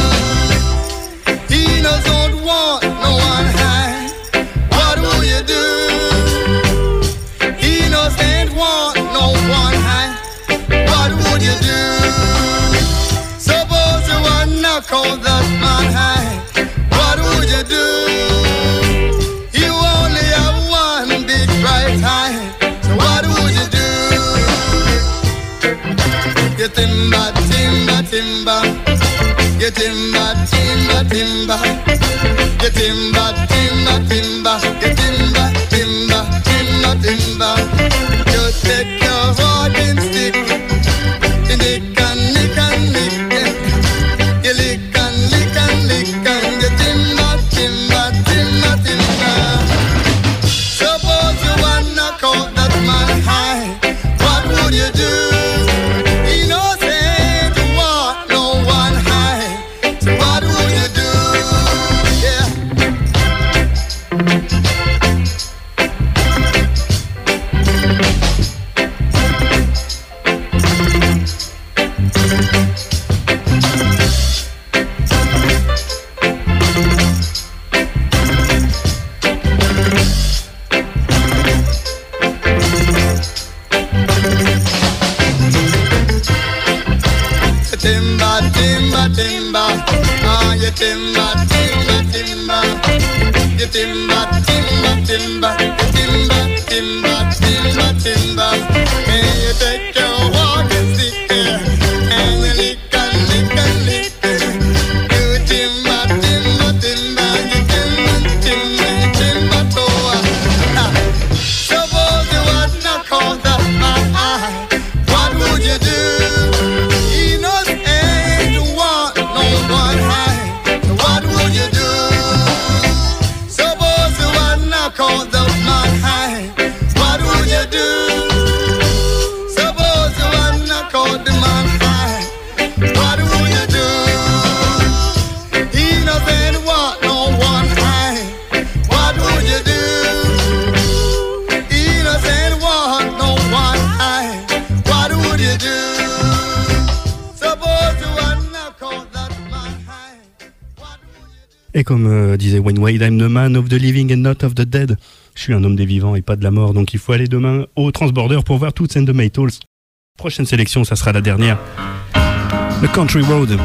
He doesn't want no one high, what would you do? He doesn't want no one high, what would you do? Suppose you wanna call the man high, what would you do? You only have one big bright eye, so what would you do? You timber, timber, timber, Get timba, timba, timba. Get timba, timba, timba. Get timba, timba, timba, timba. Just take your walking stick. You lick and lick and lick. You lick and lick and lick and get timba, timba, timba, timba. Suppose you wanna call that man high. What would you do? Timba, timba, timba. You timba, timba, timba. You timba, timba, timba, timba. And you take your walking stick there and you lick and lick and lick. You timba, timba, timba. You timba, timba, timba, toa. Suppose you wanna call that man high. What would you do? He knows ain't want no one high. What would you do? Suppose you wanna call the man high. What would you do? Suppose you wanna call the man high. What would you do? He doesn't want no one high. What would you do? He doesn't want no one high. What would you do? Suppose you wanna call that man high. Et comme euh, disait Wayne Wade, I'm the man of the living and not of the dead. Je suis un homme des vivants et pas de la mort, donc il faut aller demain au Transborder pour voir Toots and the Maytals. Prochaine sélection, ça sera la dernière. The Country Road.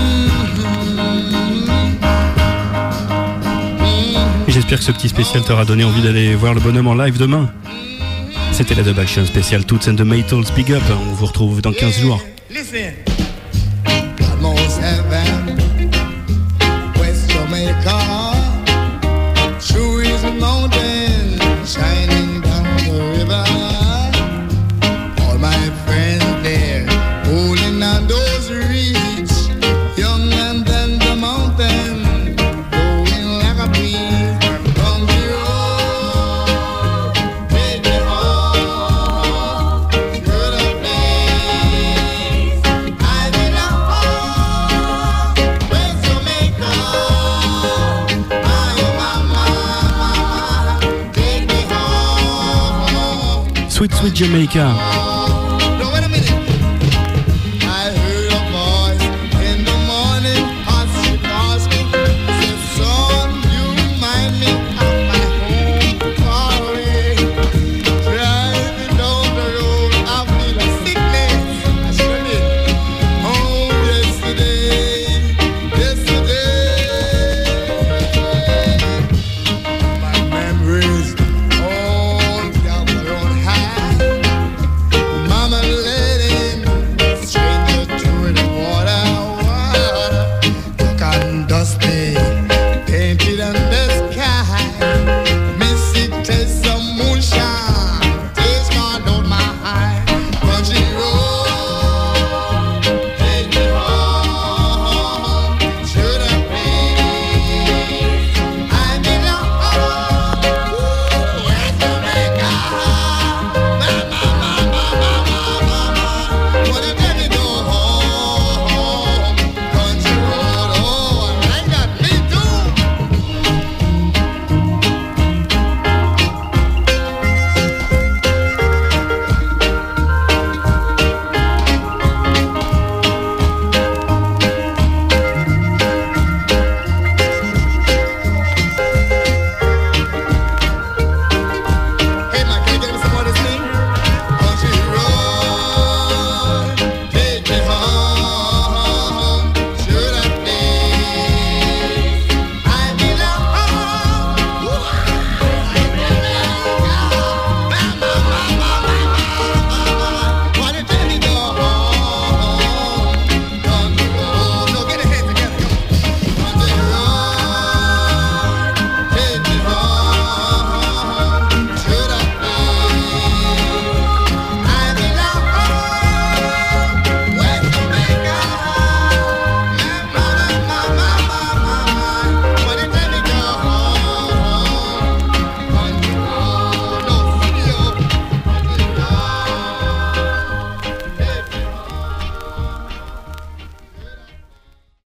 Et j'espère que ce petit spécial t'aura donné envie d'aller voir le bonhomme en live demain. C'était la Dub Action spéciale Toots and the Maytals. Big up, on vous retrouve dans quinze jours. Listen. Almost heaven. Jamaica, through his mountain, shining down the river. All my friends there, holding on those reeds, young and then the mountain, blowing like a breeze. From the road, take me home, to the place I belong home, where's Jamaica? Sweet Sweet Jamaica.